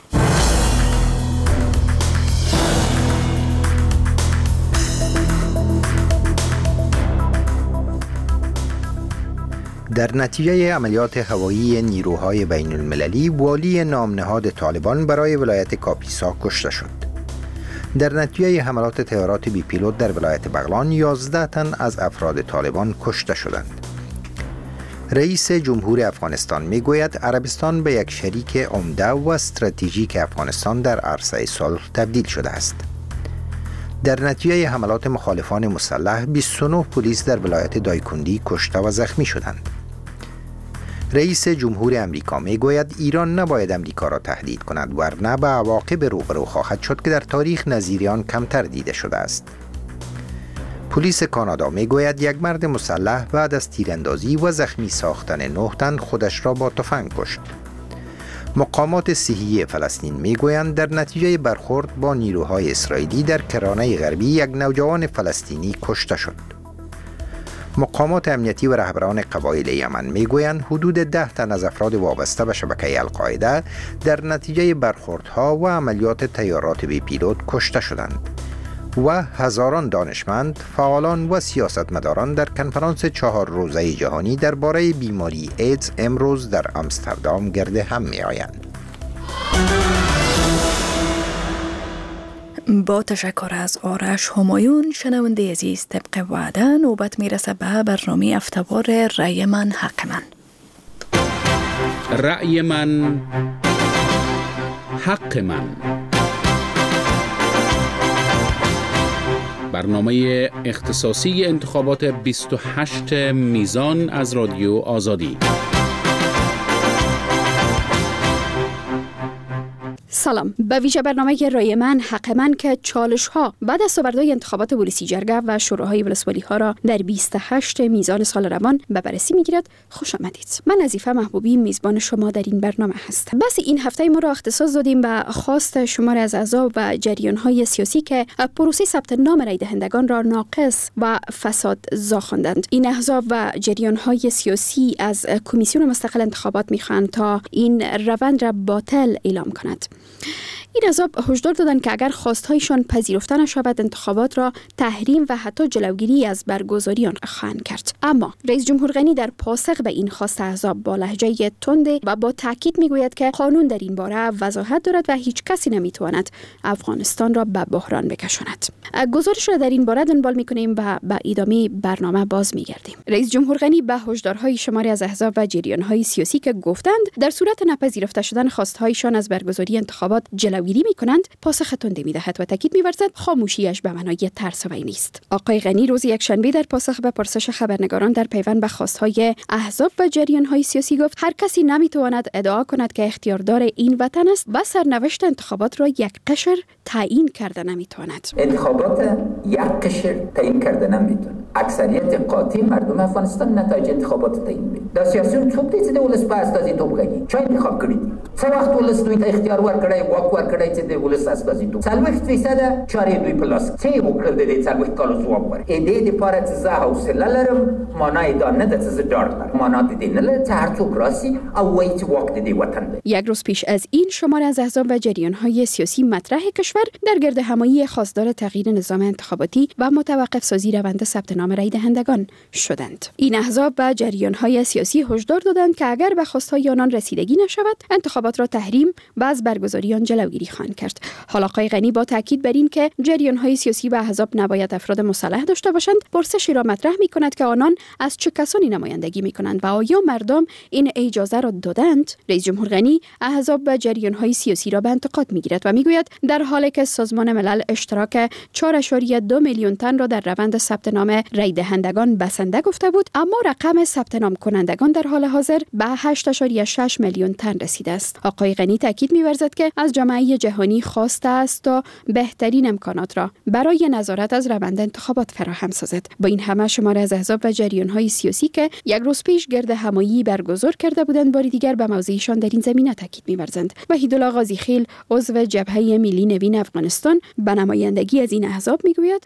در نتیجه عملیات هوایی نیروهای بین المللی، والی نامنهاد طالبان برای ولایت کاپیسا کشته شد. در نتیجه حملات طیارات بی پیلوت در ولایت بغلان، یازده تن از افراد طالبان کشته شدند. رئیس جمهور افغانستان میگوید عربستان به یک شریک عمده و استراتژیک افغانستان در عرصه صلح تبدیل شده است. در نتیجه حملات مخالفان مسلح، بیست و نه پلیس در ولایت دایکندی کشته و زخمی شدند. رئیس جمهور امریکا میگوید ایران نباید امریکا را تهدید کند، ورنه به عواقب روبرو خواهد شد که در تاریخ نظیر آن کمتر دیده شده است. پلیس کانادا میگوید یک مرد مسلح بعد از تیراندازی و زخمی ساختن نه تن خودش را با تفنگ کشت. مقامات صحی فلسطین میگویند در نتیجه برخورد با نیروهای اسرائیلی در کرانه غربی یک نوجوان فلسطینی کشته شد. مقامات امنیتی و رهبران قبایل یمن میگویند حدود ده تن از افراد وابسته به شبکه القاعده در نتیجه برخوردها و عملیات طیارات بی پیلوت کشته شدند و هزاران دانشمند، فعالان و سیاستمداران در کنفرانس چهار روزه جهانی درباره بیماری ایدز امروز در آمستردام گرد هم می آیند. با تشکر از آرش همایون. شنونده عزیز، طبق وعده نوبت میرسه به برنامه هفته‌وار رأی من حق من. رأی من حق من، برنامه اختصاصی انتخابات بیست و هشت میزان از رادیو آزادی. سلام. به ویژه برنامه رای من حق من که چالش ها بعد از سوبردهای انتخابات ولسی جرگه و شوراهای ولسوالی ها را در بیست و هشت میزان سال روان به بررسی میگیرد. خوش آمدید. من نظیفه محبوبی میزبان شما در این برنامه هستم. بس این هفته ما را اختصاص دادیم به خواست شمار از احزاب و جریان های سیاسی که پروسه ثبت نام رای دهندگان را ناقص و فسادزا خواندند. این احزاب و جریان های سیاسی از کمیسیون مستقل انتخابات میخواهند تا این روند را باطل اعلام کند. این احزاب هشدار دادند که اگر خواستهایشان پذیرفته نشود انتخابات را تحریم و حتی جلوگیری از برگزاری آن خواهند کرد. اما رئیس جمهور غنی در پاسخ به این خواست احزاب با لهجه تند و با تاکید میگوید که قانون در این باره وضاحت دارد و هیچ کسی نمیتواند افغانستان را به بحران بکشاند. گزارش را در این باره دنبال میکنیم و به ادامه برنامه باز میگردیم. رئیس جمهور غنی به هشدارهای شماری از احزاب و جریانهای سیاسی که گفتند در صورت نپذیرفته شدن خواستهایشان از برگزاری انتخابات جلوگیری میکنند پاسخ تندی میدهد و تاکید می‌ورزد خاموشیش به معنای ترس و نیست. آقای غنی روز یکشنبه در پاسخ به پرسش خبرنگاران در پیوند به خواستهای احزاب و جریانهای سیاسی گفت هر کسی نمیتواند ادعا کند که اختیاردار این وطن است و سرنوشت انتخابات را یک قشر تعیین کرده نمیتواند. انتخابات یک قشر تعیین کرده نمیتونه. اکثریت قاطع مردم افغانستان نتایج انتخابات تعیین می‌کنه. د سیاسیون څوک دي چې د ولس په استازیتوب کوي؟ چا انتخاب کړی دي؟ څه وخت ولس دوی ته اختیار ورکړی، واک ورکړی چې د ولس استازیتوب څلوېښت فیصده چارې دوی په لاس څه یې وکړل د دې څلوېښت کالو ځواب ورکړي. د دې دپاره چې زه حوصله لرم معنی دا نه ده چې زه ډاډ لرم، معنی د دې نه لري چې هر څوک راسي او وایي چې واک د دې وطن دی. یک روز پیش از این شمار از احزاب و جریان‌های سیاسی مطرح کشور در گرد همایی خواستار تغییر نظام انتخاباتی و متوقف سازی روند ثبت نام رای دهندگان شدند. این احزاب و جریان‌های سیاسی هشدار دادند که اگر به خواستهای آنان رسیدگی نشود انتخابات را تحریم و از برگزاری آن جلوگیری خواهند کرد. حالا آقای غنی با تاکید بر این که جریان‌های سیاسی و احزاب نباید افراد مسلح داشته باشند پرسشی را مطرح می‌کند که آنان از چه کسانی نمایندگی می‌کنند و آیا مردم این اجازه را دادند؟ رئیس جمهور غنی احزاب و جریان‌های سیاسی را به انتقاد می‌گیرد و می‌گوید در حالی که سازمان ملل اشتراک چهار ممیز دو میلیون تن را در روند ثبت نام رای دهندگان بسنده گفته بود، اما رقم ثبت نام کنندگان در حال حاضر به هشت ممیز شش میلیون تن رسیده است. آقای غنی تاکید می‌ورزد که از جامعه جهانی خواسته است تا بهترین امکانات را برای نظارت از روند انتخابات فراهم سازد. با این همه شمار از احزاب و جریان‌های سیاسی که یک روز پیش گرد همایی برگزار کرده بودند باری دیگر به موضعشان در این زمینه تاکید می‌ورزند. وحیدالله غازی خیل عضو جبهه ملی نوین افغانستان به نمایندگی از این احزاب میگوید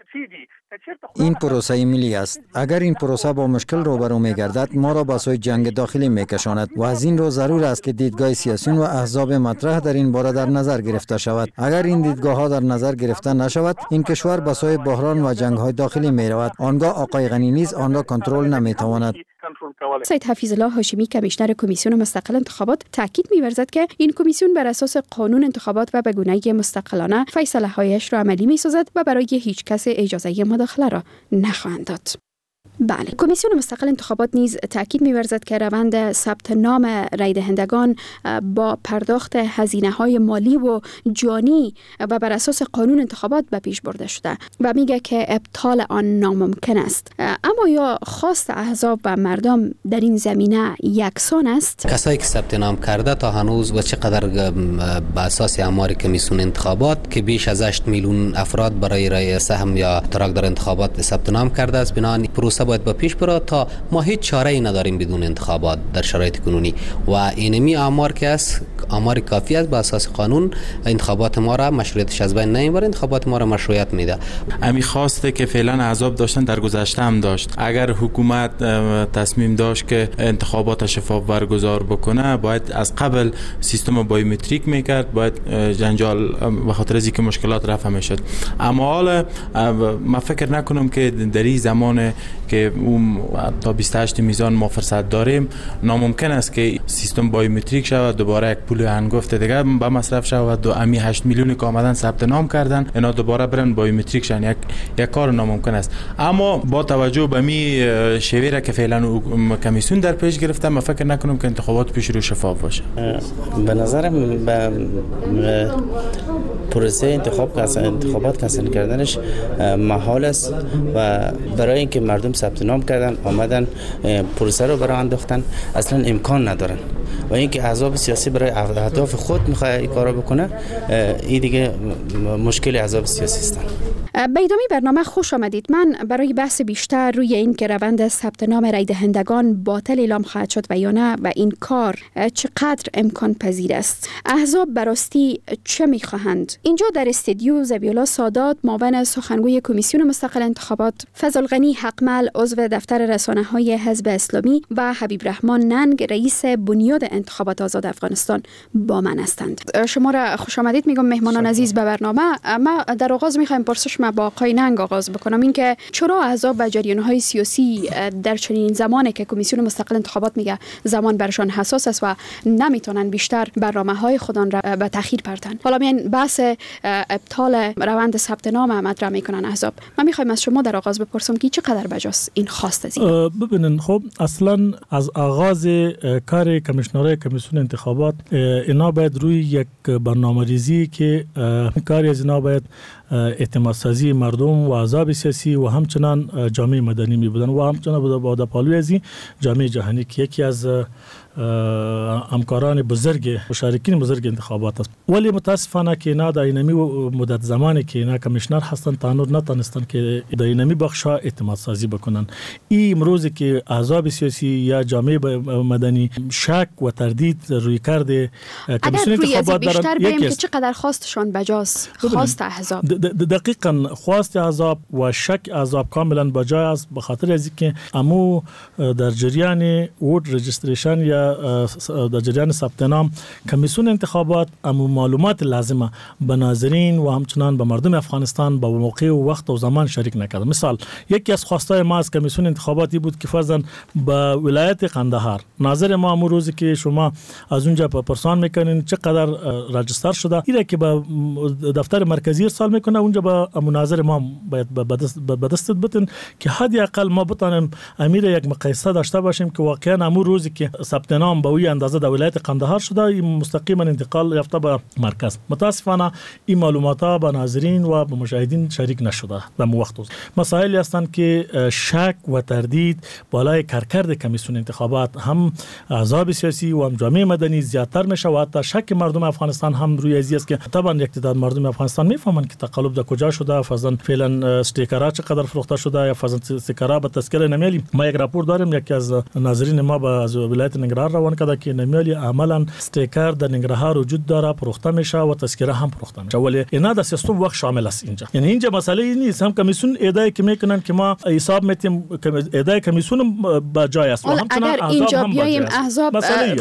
این پروسه ملی است. اگر این پروسه با مشکل روبرو می‌گردد ما را به سوی جنگ داخلی می‌کشاند و از این رو ضرور است که دیدگاه سیاسیون و احزاب مطرح در این باره در نظر گرفته شود. اگر این دیدگاه‌ها در نظر گرفته نشود این کشور به سوی بحران و جنگ‌های داخلی می‌رود. آنگاه آقای غنی نیز آن را کنترل نمی‌تواند. سید حفیظ الله هاشمی کمیشنر کمیسیون مستقل انتخابات تاکید می‌ورزد که این کمیسیون بر اساس قانون انتخابات و به گونه‌ای مستقلانه فیصله‌هایش را عملی می‌سازد و برای هیچ کس اجازه مداخله را نخواهند داد. بله، کمیسیون مستقل انتخابات نیز تاکید می‌ورزد که روند ثبت نام رای دهندگان با پرداخت هزینه‌های مالی و جانی و بر اساس قانون انتخابات به پیش برده شده و میگه که ابطال آن ناممکن است. اما یا خواست احزاب و مردم در این زمینه یکسان است؟ کسایی که ثبت نام کرده تا هنوز و چقدر به اساس آمار کمیسیون انتخابات که بیش از هشت میلیون افراد برای رای سهم یا اشتراک در انتخابات ثبت نام کرده است، بنابراین پروسه باید با پیش برود تا ما هیچ چاره ای نداریم بدون انتخابات در شرایط کنونی و اینمی آمار که است آمار کافی است. با اساس قانون انتخابات ما را مشروعیتش از بین نمیبره، انتخابات ما را مشروعیت میده. امی خواسته که فعلا احزاب داشتن در گذشته هم داشت. اگر حکومت تصمیم داشت که انتخابات شفاف برگزار بکنه باید از قبل سیستم بایومتریک میکرد، باید جنجال به خاطر از اینکه مشکلات رفع میشد. اما حالا ما فکر نکنم که در این زمان که اون تا بیست و هشت میزان ما فرصت داریم ناممکن است که سیستم بایومتریک شود، دوباره یک پول هنگفت دیگه به مصرف شود و امی هشت میلیونی که آمدن ثبت نام کردن اینا دوباره برن بایومتریک شن. یک یک کار ناممکن است. اما با توجه به می شویره که فعلا کمیسیون در پیش گرفته ما فکر نکنم که انتخابات پیش رو شفاف باشه. به نظرم به پروسه انتخاب انتخابات کنسل کردنش محال است و برای اینکه مردم ثبت نام کردن آمدن پروسه رو برای انداختن اصلا امکان ندارن و اینکه احزاب سیاسی برای اهداف خود میخواد این کارو بکنه این دیگه مشکل احزاب سیاسی است. به ادامه برنامه خوش آمدید. من برای بحث بیشتر روی این که روند ثبت نام رای دهندگان باطل اعلام خواهد شد و یا نه و این کار چقدر امکان پذیر است، احزاب براستی چه میخواهند؟ اینجا در استودیو ذبیحالله سادات معاون سخنگوی کمیسیون مستقل انتخابات، فضل غنی حقمل عضو دفتر رسانه‌های حزب اسلامی و حبیب رحمان ننگ رئیس بنیاد انتخابات آزاد افغانستان با من هستند. شما را خوش آمدید میگم مهمانان عزیز به برنامه. ما در آغاز میخوایم پرسش ما با آقای ننگ آغاز بکنم، اینکه چرا احزاب و جریان‌های سیاسی در چنین زمانی که کمیسیون مستقل انتخابات میگه زمان برشان حساس است و نمیتونن بیشتر برنامه‌های خودان را به تأخیر پرتن، حالا میان بحث ابطال روند ثبت نام مطرح میکنن احزاب. من میخوایم از شما در آغاز بپرسم که چقدر بجاست این خواست از این؟ ببینن خب اصلا از آغاز کار کمیشنرای کمیسیون انتخابات اینا باید روی یک برنامه‌ریزی که کاری از اینا باید اعتماد سازی مردم و احزاب سیاسی و همچنان جامعه مدنی می بودن و همچنان بود پالوی از جامعه جهانی که یکی از همکاران بزرگ مشارکین بزرگ انتخابات است. ولی متاسفانه که اینا در اینمی مدت زمانی که اینا کمیشنر هستن تانور نتونستن که در اینمی بخشا اعتماد سازی بکنن. این امروزی که احزاب سیاسی یا جامعه مدنی شک و تردید روی کرده کمیسیون انتخابات دارن، یکی که چقدر خواستشون بجاست، خواست احزاب دقیقاً خواست احزاب و شک احزاب کاملا بجای است، به خاطر از اینکه امو در جریان ووت رجستریشن یا در جریان ثبت نام کمیسیون انتخابات امو معلومات لازمه به ناظرین و همچنان به مردم افغانستان با موقع و وقت و زمان شریک نکرد. مثال یکی از خواستای ما از کمیسیون انتخاباتی بود که فرضاً به ولایت قندهار ناظر ما امو روزی که شما از اونجا پرسان میکنین چقدر رجستر شده، اینه که به دفتر مرکزی ارسال میکنه اونجا به مناظر ما باید به دستت بتن که حداقل ما بتونیم امیر یک مقایسه داشته باشیم که واقعا امو روزی که ثبت نام به این اندازه در ولایت قندهار شده، این مستقیما انتقال یافته به مرکز. متاسفانه این معلومات ها به ناظرین و به مشاهدین شریک نشده. در وقت مسائلی هستند که شک و تردید بالای کارکرد کمیسیون انتخابات هم احزاب سیاسی و هم جامعه مدنی زیادتر میشه و حتی شک مردم افغانستان هم روی ازی است که طبعا یک تعداد مردم افغانستان میفهمن که تقلب در کجا شده، فعلا فعلا استیکرها چقدر فروخته شده یا فعلا استیکرها به تذکره نمیلی. ما یک راپور داریم، یکی از ناظرین ما به ولایت ننگرهار روان کرده که نمیلی عملا استیکر در ننگرهار وجود داره، فروخته میشه و تذکره هم فروخته میشه، ولی اینا در سیستم وقت شامل است اینجا. یعنی اینجا مسئله نیست، هم کمیسیون ادعای که میکنن که ما حساب میتیم، ادعای کمیسیون با جای است. اگر اینجا بیایم احزاب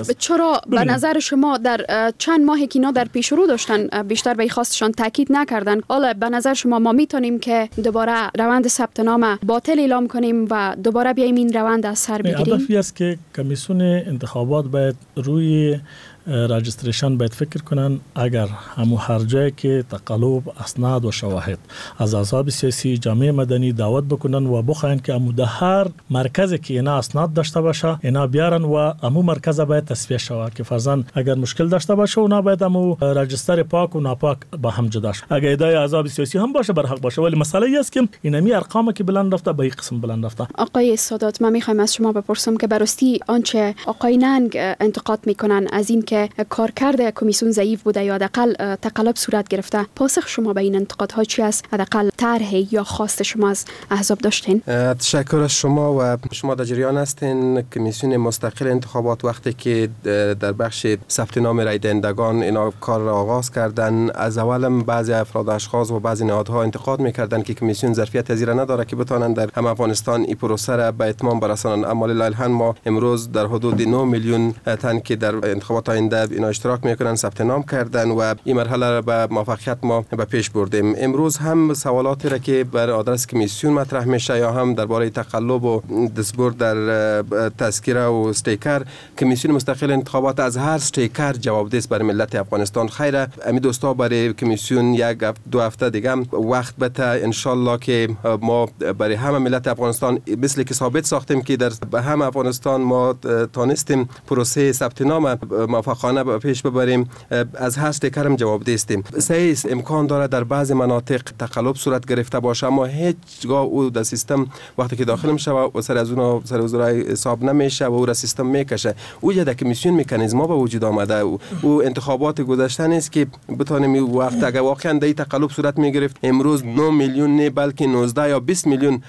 چرا به نظر شما در چند ماهی که اینا در پیش رو داشتن بیشتر به خواستشان تاکید نکردن؟ حالا به نظر شما ما میتونیم که دوباره روند ثبت نام باطل اعلام کنیم و دوباره بیایم این روند از سر بگیریم؟ هدفی است که کمیسیون انتخابات باید روی راجستریشن باید فکر کنن اگر همو هر جایی که تقلب اسناد و شواهد از احزاب سیاسی جامعه مدنی دعوت بکنن و بخواین که همو ده هر مرکزی که اینا اسناد داشته باشه اینا بیارن و همو مرکز باید تصفیه شود که فرضاً اگر مشکل داشته باشه اونا باید همو راجستر پاک و ناپاک با هم جدا شود. اگر ادعای احزاب سیاسی هم باشه بر حق باشه، ولی مسئله ای است که اینمی ارقام که بلند رفته به این قسم بلند رفته. آقای سادات، من میخوایم از شما بپرسم که براستی آنچه آقای ننگ انتقاد میکنن از این که کارکرد کمیسیون ضعیف بوده یا حداقل تقلب صورت گرفته، پاسخ شما به این انتقادها چی است؟ حداقل طرح یا خواست شما از احزاب داشتین؟ تشکر از شما و شما در جریان هستین. کمیسیون مستقل انتخابات وقتی که در بخش ثبت نام رای دهندگان اینا کار را آغاز کردن، از اولم بعضی افراد اشخاص و بعضی نهادها انتقاد میکردن که کمیسیون ظرفیت از این نداره که بتونن در هم افغانستان این پروسه را به اتمام برسانن. اما للحال ما امروز در حدود نه میلیون تن که در انتخابات آینده اینا اشتراک میکنن ثبت نام کردن و این مرحله را به موفقیت ما به پیش بردیم. امروز هم سوالاتی را که بر آدرس کمیسیون مطرح میشه یا هم درباره تقلب و دستبرد در تذکره و استیکر، کمیسیون مستقل انتخابات از هر استیکر جوابدهست برای ملت افغانستان. خیره امی دوستا برای کمیسیون یک دو هفته دیگه وقت بده ان شاء الله که ما برای همه ملت افغانستان مثل که ثابت ساختیم که در همه افغانستان ما تانستیم پروسه ثبت نام موفقانه به پیش ببریم، از هر استیکر جوابده هستیم. صحیح امکان داره در بعضی مناطق تقلب صورت گرفته باشه، اما هیچگاه او در سیستم وقتی که داخل میشه و سر از اون سر از حساب نمیشه و او را سیستم میکشه. او در کمیسیون مکانیزما به وجود آمده. او, او انتخابات گذشته نیست که بتونیم وقت اگر واقعا در تقلب صورت میگرفت امروز نه میلیون نه بلکه نوزده یا بیست میلیون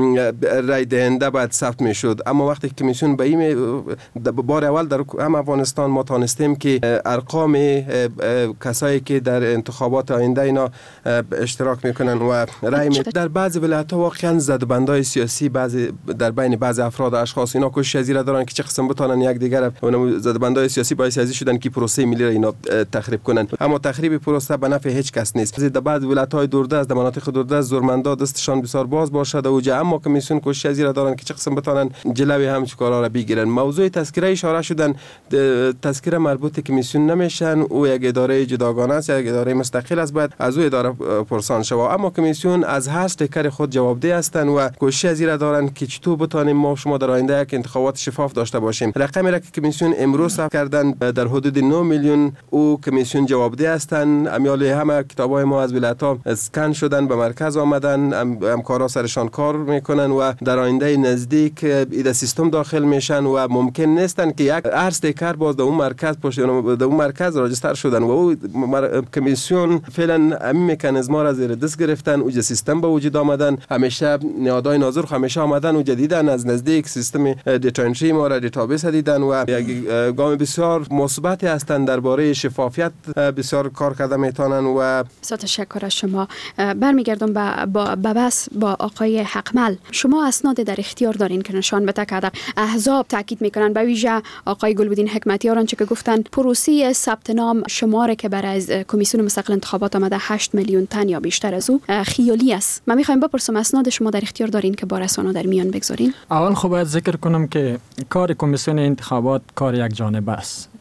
رای دهنده بعد ثبت میشد. اما وقتی کمیسیون به این بار اول در هم افغانستان ما تانستیم که ارقام کسایی که در انتخابات آینده اینا اشتراک میکنن و رای می در بعضی ولایت‌ها واقعا زدبندای سیاسی بعضی در بین بعضی افراد و اشخاص اینا کوشش ازیره دارن که چه قسم بتونن یک دیگر اون زدبندای سیاسی باعث ازی شدن که پروسه ملی را اینا تخریب کنن. اما تخریب پروسه به نفع هیچ کس نیست. در بعضی ولایت‌های دوردست در مناطق دوردست زورمندا دستشان بسیار باز باشد و جا اما کمیسیون کوشش ازیره دارن که چه قسم بتونن جلوی همین کارا را بگیرن. موضوع تذکره اشاره شدن، تذکره مربوط کمیسیون نمیشن، او یک اداره جداگانه است، یک اداره مستقل است، باید از او اداره پرسان شود. اما کمیسیون از هر استیکر خود جوابده هستند و کوشش ازیره دارن که چطور بتونیم ما شما در آینده یک انتخابات شفاف داشته باشیم. رقمی را که کمیسیون امروز ثبت کردن در حدود نه میلیون او کمیسیون جوابده هستند. امیال همه کتابای ما از ولایت‌ها اسکن شدن به مرکز آمدن، همکارا سرشان کار میکنن و در آینده نزدیک این سیستم داخل میشن و ممکن نیستن که یک هر استیکر باز در اون مرکز پشت در اون مرکز راجستر شدن و او کمیسیون فعلا همین مکانیزما را زیر دست گرفتن. او سیستم به وجود آمدن، همیشه نهادهای ناظر همیشه آمدن و جدیدن از نزدیک سیستم دیتا انتری ما را دیتابیس دیدن و یک گام بسیار مثبتی هستند درباره شفافیت بسیار کار کرده میتونن. و بسیار تشکر از شما. برمیگردم به با بس با آقای حقمل. شما اسناد در اختیار دارین که نشان بده که احزاب تاکید میکنن، به ویژه آقای گلبدین حکمتیار آنچه که گفتن پروسه ثبت نام شماره که برای از کمیسیون مستقل انتخابات آمده هشت میلیون تن یا بیشتر از او خیالی است. من میخوایم بپرسم اسناد شما در اختیار دارین که با رسانه در میان بگذارین؟ اول خب باید ذکر کنم که کار کمیسیون انتخابات کار یک جانبه است.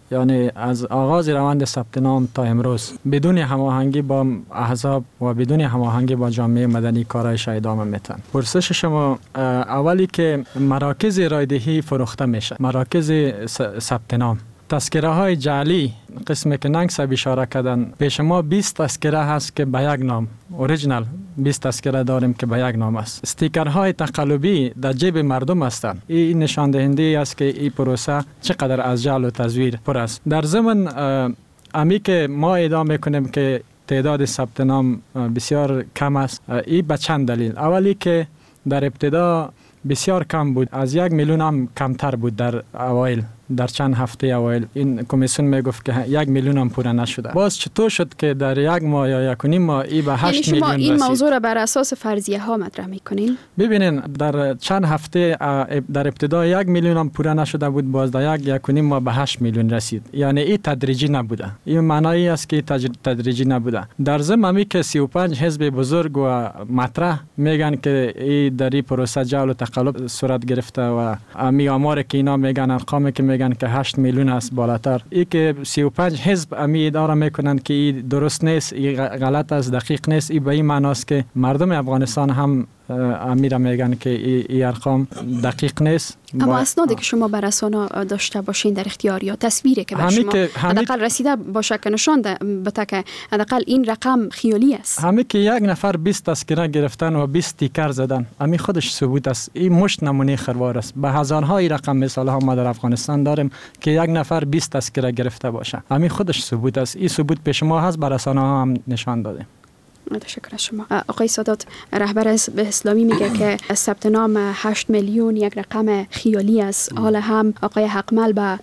یعنی از آغاز روند ثبت نام تا امروز بدون هماهنگی با احزاب و بدون هماهنگی با جامعه مدنی کارایش ادامه میتن. پرسش شما اولی که مراکز رایدهی فروخته میشه، مراکز ثبت نام، تذکره های جعلی قسمی که ننگ سب اشاره کردن، پیش ما بیست تذکره هست که به یک نام اوریجینال بیست تذکره داریم که به یک نام است. استیکرهای تقلبی در جیب مردم هستند. این نشان دهنده است که این پروسه چقدر از جعل و تزویر پر است. در ضمن امی که ما ادعا میکنیم که تعداد ثبت نام بسیار کم است، این به چند دلیل. اولی که در ابتدا بسیار کم بود، از یک میلیون هم کمتر بود در اوایل، در چند هفته اوایل این کمیسیون میگفت که یک میلیون هم پوره نشده. باز چطور شد که در یک ماه یا یک و نیم ماه ای به هشت میلیون رسید؟ این موضوع را بر اساس فرضیه ها مطرح میکنین؟ ببینین در چند هفته در ابتدا یک میلیون هم پوره نشده بود، باز در یک یک و نیم ماه به هشت میلیون رسید. یعنی این تدریجی نبوده. این معنایی است که تدریجی نبوده. در ضمن می که سی و پنج حزب بزرگ و مطرح میگن که این در این پروسه جعل و تقلب صورت گرفته و امی آمار که اینا میگن ارقامی که میگن که هشت میلیون است بالاتر، ای که سی و پنج حزب امی ادعا میکنن که این درست نیست، این غلط است، دقیق نیست. این به این معنی است که مردم افغانستان هم امیر میگن که این ارقام دقیق نیست. اما اسنادی که شما بر اسانا داشته باشین در اختیار یا تصویری که بر شما حداقل رسیده باشه که نشان بده که حداقل این رقم خیالی است. همین که یک نفر بیست تذکره گرفتن و بیست تیکر زدن، همین خودش ثبوت است. این مشت نمونه خروار است. به هزارهای رقم مثال ها ما در افغانستان داریم که یک نفر بیست تذکره گرفته باشه. همین خودش ثبوت است. این ثبوت پیش ما هست، بر اسانا هم نشان داده. تشکر از شما. آقای سادات، رهبر حزب اسلامی میگه که ثبت نام هشت میلیون یک رقم خیالی است. حالا هم آقای حقمل به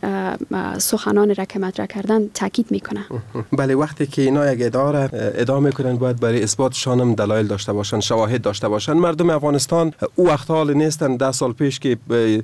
سخنان را که مطرح کردن تاکید میکنه. بله، وقتی که اینا یک ادعا ادعا میکنن باید برای اثباتشان هم دلایل داشته باشن، شواهد داشته باشن. مردم افغانستان او وقت حال نیستن ده سال پیش که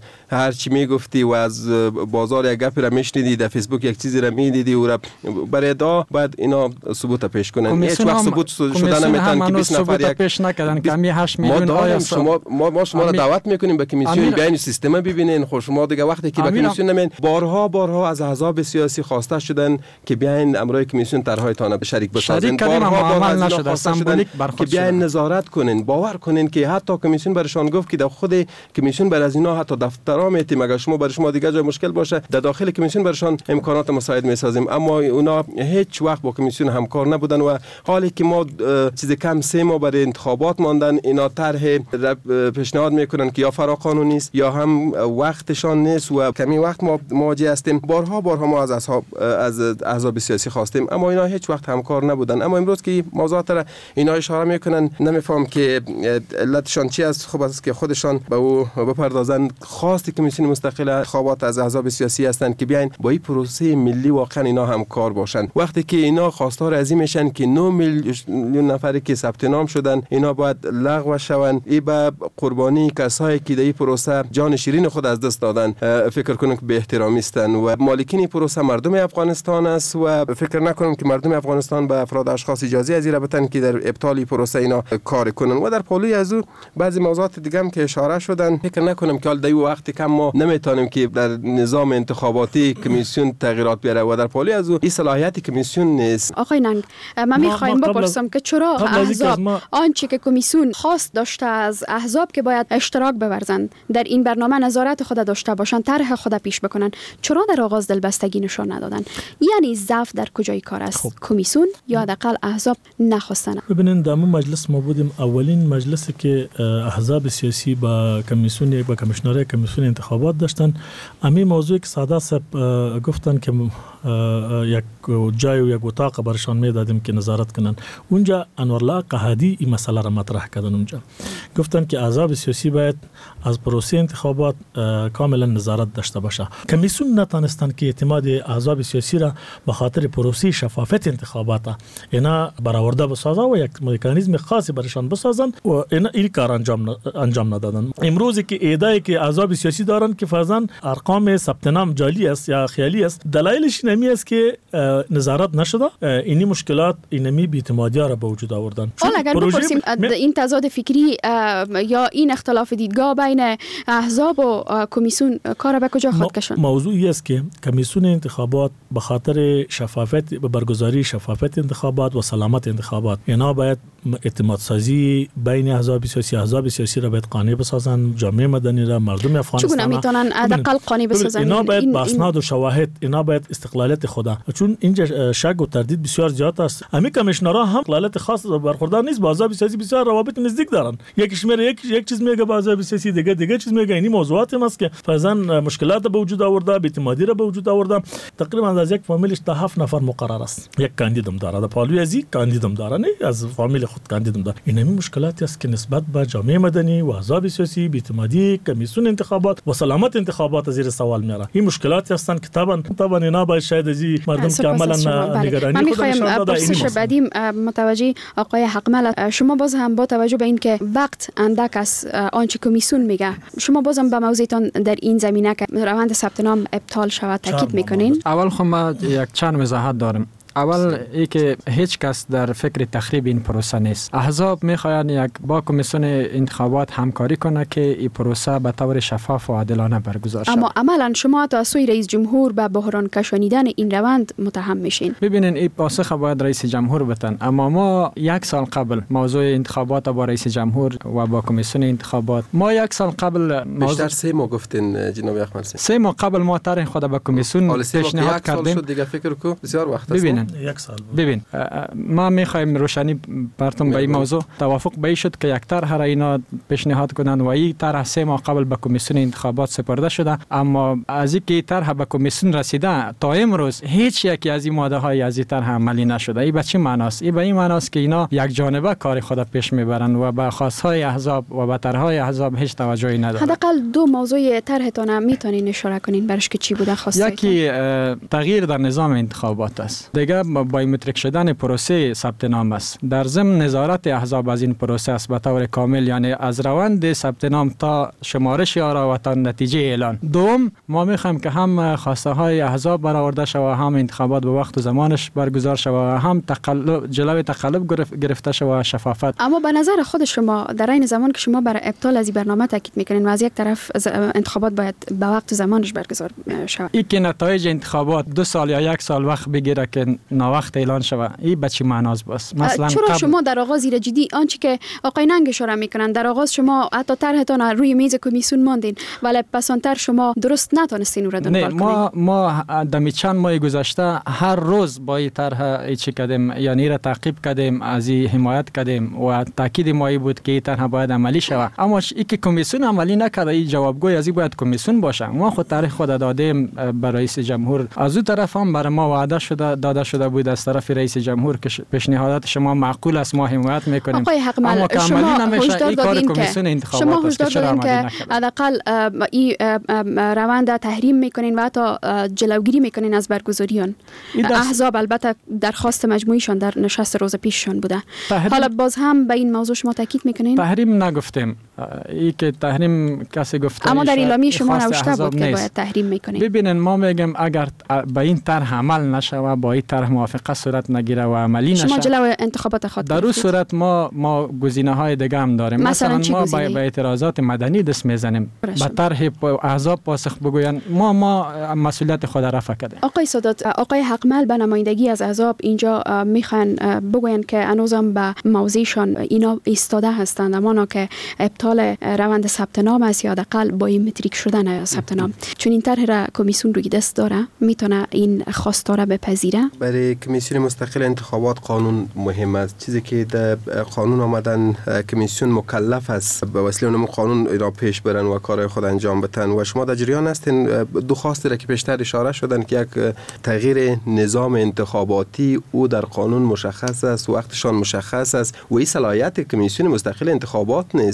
هر چی میگفتی و از بازار یک گپی را میشنیدی، در فیسبوک یک چیزی را میدیدی و را برای ادعا باید اینا ثبوت پیش کنن. هیچ وقت ثبوت شدن نمیتونن که بیست نفر یک پیش نکردن که می هشت میلیون آیا شما ما ما شما را دعوت میکنیم به کمیسیون بیان سیستم ببینین. خود شما دیگه وقتی که به کمیسیون نمین، بارها بارها از احزاب سیاسی خواسته شدن که بیاین امرای کمیسیون طرحهایتان به شریک بسازین. بارها عمل نشده، سمبولیک برخورد که بیاین نظارت کنین. باور کنین که حتی کمیسیون برشان گفت که در خود کمیسیون بر از اینا حتی دفترا میتیم، اگر شما بر شما دیگه جای مشکل باشه در داخل کمیسیون برشان امکانات مساعد میسازیم. اما اونا هیچ وقت با کمیسیون همکار نبودن و حالی که ما چیز کم سه ماه برای انتخابات ماندن، اینا طرح پیشنهاد میکنن که یا فراقانونی است یا هم وقتشان نیست و کمی وقت ما مواجه هستیم. بارها بارها ما از اصحاب از احزاب سیاسی خواستیم اما اینا هیچ وقت همکار نبودن. اما امروز که موضوعات را اینا اشاره میکنن، نمیفهم که علتشان چی است. خوب است که خودشان به او بپردازن. خواست کمیسیون مستقل انتخابات از احزاب سیاسی هستند که بیاین با این پروسه ملی واقعا اینا همکار باشن. وقتی که اینا خواستار از این میشن که نه میلیون نفری که ثبت نام شدن اینا باید لغو شوند، ای به قربانی کسایی که در این پروسه جان شیرین خود از دست دادن فکر کنم که به احترامی هستند و مالکین این پروسه مردم افغانستان است و فکر نکنم که مردم افغانستان به افراد اشخاص اجازه از این بدن که در ابطال پروسه اینا کار کنن. و در پالوی از او بعضی موضوعات دیگه هم که اشاره شدن، فکر نکنم که حال در وقتی کم ما نمیتونیم که در نظام انتخاباتی کمیسیون تغییرات بیاره و در پالوی از او این صلاحیت کمیسیون نیست. آقای ننگ، من میخوایم بپرسم که چرا احزاب آنچه که کمیسیون خواست داشته از احزاب که باید اشتراک بورزند در این برنامه نظارت خود داشته باشند، طرح خود پیش بکنن، چرا در آغاز دلبستگی نشان ندادن؟ یعنی ضعف در کجای کار است؟ خب. کمیسیون یا حداقل احزاب نخواستن؟ ببینید در مجلس ما بودیم، اولین مجلسی که احزاب سیاسی با کمیسیون یک با کمیشنر کمیسیون انتخابات داشتن، امی موضوعی که ساده سب گفتن که یک جای و یک اتاق برشان میدادیم که نظارت کنن. اونجا انورالله قحادی این مسئله را مطرح کردن. اونجا گفتن که احزاب سیاسی باید از پروسه انتخابات کاملا نظارت داشته باشه. کمیسیون نتونستن که اعتماد احزاب سیاسی را به خاطر پروسه شفافیت انتخابات اینا برآورده بسازن و یک مکانیزم خاصی برشان بسازن و اینا این کار انجام انجام ندادن. امروزی که ایده که احزاب سیاسی دارن که فرضاً ارقام ثبت نام جعلی است یا خیالی است، دلایلش اینمی است که نظارت نشده. اینی مشکلات اینمی بی‌اعتمادی را به وجود آوردن. حالا اگر بپرسیم این تضاد فکری یا این اختلاف دیدگاه بین احزاب و کمیسیون کار به کجا خواهد کشاند؟ موضوعی است که کمیسیون انتخابات به خاطر شفافیت برگزاری شفافیت انتخابات و سلامت انتخابات اینا باید اعتماد سازی بین احزاب سیاسی احزاب سیاسی را باید قانع بسازن، جامعه مدنی را، مردم افغانستان چگونه میتونن حداقل قانع بسازن؟ اینا باید با اسناد و شواهد، اینا باید استقلالیت خود، چون اینجا شک و تردید بسیار زیاد است. همین کمیشنرها هم استقلالیت خاص برخوردار نیست، با احزاب سیاسی بسیار روابط نزدیک دارن. یکیش میره یک یک چیز میگه با احزاب سیاسی، دیگه دیگه چیز میگه. این موضوعات است که فرضاً مشکلات به وجود آورده، بی‌اعتمادی را به وجود آورده. تقریبا از یک فامیلش تا هفت نفر مقرر است. یک کاندیدم داره، در پالوی ازی کاندیدم داره، نه از فامیل خود کاندیدم داره. این همین مشکلاتی است که نسبت به جامعه مدنی و احزاب سیاسی، بی‌اعتمادی کمیسیون انتخابات و سلامت انتخابات زیر سوال میاره. این مشکلاتی هستند که طبعا طبعا اینا باید شاید ازی مردم که عملاً نگرانی خودشان داده. پرسش بعدی متوجه آقای حقمل، شما باز هم با توجه به اینکه وقت اندک است آنچه کمیسیون میگه، شما بازم به موضوعتان در این زمینه که روند ثبت نام ابطال شود تاکید میکنین؟ اول خب ما یک چند وضاحت دارم. اول ای که هیچ کس در فکر تخریب این پروسه نیست. احزاب میخواهند یک با کمیسیون انتخابات همکاری کنه که این پروسه به طور شفاف و عادلانه برگزار شود. اما عملا شما تا سوی رئیس جمهور به بحران کشانیدن این روند متهم میشین. ببینین این پاسخ باید رئیس جمهور بتن، اما ما یک سال قبل موضوع انتخابات با رئیس جمهور و با کمیسیون انتخابات ما یک سال قبل موضوع بیشتر سه ماه گفتین جناب احمد سه ماه قبل ما طرح خود به کمیسیون پیشنهاد کردیم. دیگه فکر کو بسیار وقت است. ببینن یک سال ببین ما میخوایم روشنی براتون به این موضوع توافق به شد که یک طرح را اینا پیشنهاد کنن و این طرح سه ماه قبل به کمیسیون انتخابات سپرده شده، اما از اینکه طرح به کمیسیون رسیده تا امروز هیچ یکی از این ماده های از این طرح عملی نشده. این به چه معناست؟ این به این معناست که اینا یک جانبه کار خود پیش میبرن و به خواستهای احزاب و به طرحهای احزاب هیچ توجهی ندارن. حداقل دو موضوع طرحتون میتونین اشاره کنین برش که چی بوده خواسته؟ یکی تغییر در نظام انتخابات است، دیگه بایومتریک شدن پروسه ثبت نام است. در ضمن نظارت احزاب از این پروسه است به طور کامل، یعنی از روند ثبت نام تا شمارش آرا و تا نتیجه اعلان. دوم ما میخوایم که هم خواسته های احزاب برآورده شود، هم انتخابات به وقت و زمانش برگزار شود، هم تقلب جلوی تقلب گرفته شود، شفافیت. اما به نظر خود شما در این زمان که شما بر ابطال از این برنامه تاکید میکنین و از یک طرف انتخابات باید به وقت و زمانش برگزار شود، این که نتایج انتخابات دو سال یا یک سال وقت بگیره که وقت اعلان شود، این به چه معناست؟ بس مثلا چرا قبل... شما در آغاز زیر جدی آنچه که آقای ننگ اشاره میکنن در آغاز شما حتی طرحتون روی میز کمیسیون ماندین ولی پسانتر شما درست نتونستین اون را دنبال کنین؟ ما ما دمی چند ماه گذشته هر روز با این طرح چی کردیم، یعنی را تعقیب کردیم، از این حمایت کردیم و تاکید ما بود که این طرح باید عملی شود. اما ای که کمیسیون عملی نکرده، این جوابگوی از این باید کمیسیون باشه. ما خود طرح خود دادیم به رئیس جمهور، از اون طرف هم برای ما وعده شده داده شده بود از طرف رئیس جمهور که پیشنهادات شما معقول است، ما حمایت میکنیم. آقای حقمل شما هشدار دادین که شما هشدار دادین که حداقل این روند تحریم میکنین و حتی جلوگیری میکنین از برگزاری آن. احزاب البته درخواست مجموعیشان در نشست روز پیششان بوده. حالا باز هم به این موضوع شما تاکید میکنین؟ تحریم نگفتیم، این که تحریم کسی گفته، اما در اعلامیه شما نوشته بود که باید تحریم میکنین. ببینن ما میگم اگر به این طرح عمل نشه و با این طرح موافقت صورت نگیره و عملی نشه، شما جلوی انتخابات خود در اون صورت ما ما گزینه‌های دیگه هم داریم. مثلا, مثلا ما با, با اعتراضات مدنی دست میزنیم، به طرح احزاب پاسخ بگوین، ما ما مسئولیت خود را رفع کردیم. آقای سادات، آقای حقمل به نمایندگی از احزاب اینجا میخوان بگوین که هنوزم به موضعشان اینا ایستاده هستند، اما که ابطال روند ثبت نام است یا حداقل بایومتریک شدن ثبت نام، چون این طرح را کمیسیون روی دست داره، میتونه این خواسته را بپذیره. برای کمیسیون مستقل انتخابات قانون مهم است. چیزی که در قانون آمدن کمیسیون مکلف است به وسیله اون قانون را پیش برن و کار خود انجام بدن و شما در جریان هستین. دو خواسته را که پیشتر اشاره شدن که یک تغییر نظام انتخاباتی او در قانون مشخص است، وقتشان مشخص است و این صلاحیت کمیسیون مستقل انتخابات نیست.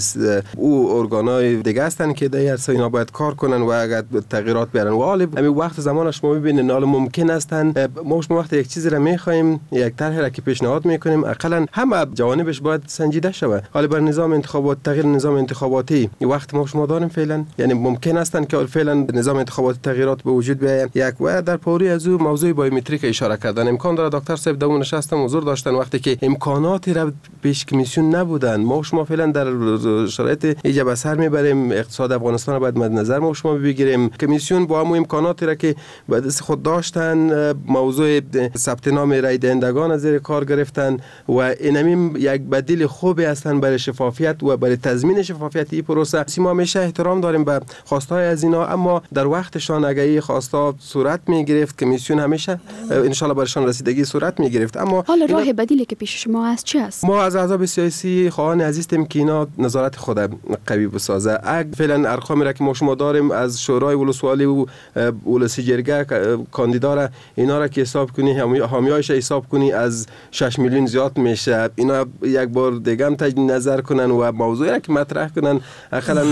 او ارگانای دیگه هستن که در هر اینا باید کار کنن و اگر تغییرات بیارن و حالا همین وقت زمانش ما ببینین حالا ممکن هستن ما شما وقت یک چیزی را میخوایم یک طرحی را که پیشنهاد میکنیم اقلا همه جوانبش باید سنجیده شود. حالا بر نظام انتخابات تغییر نظام انتخاباتی وقت ما شما داریم فعلا، یعنی ممکن هستن که فعلا نظام انتخاباتی تغییرات به وجود بیاید. یک و در پوری از او موضوع بایومتریک اشاره کردن امکان داره. دکتر صاحب دوم نشستم حضور داشتن وقتی که امکاناتی را پیش کمیسیون نبودن. ما شما فعلا در شرایط ایجا به سر میبریم، اقتصاد افغانستان باید مد نظر ما شما بگیریم. کمیسیون با همون امکاناتی را که به دست خود داشتن موضوع ثبت نام رای دهندگان از زیر کار گرفتن و اینمی یک بدیل خوبی هستن برای شفافیت و برای تضمین شفافیت این پروسه. ما همیشه احترام داریم به خواستهای از اینا، اما در وقتشان اگر این خواستا صورت میگرفت کمیسیون همیشه ان شاء الله برشان رسیدگی صورت میگرفت. اما حالا راه بدیلی که پیش شما هست چی است؟ ما از احزاب سیاسی خواهان عزیزیم که اینا نظارت خود قوی بسازه. اگه فعلا ارقامی را که ما شما داریم از شورای ولسوالی و ولسی جرگه کاندیدا را اینا را که حساب کنی حامیایش حساب کنی از شش میلیون زیاد میشه. اینا یک بار دیگه هم تجدید نظر کنن و موضوعی را که مطرح کنن اقلا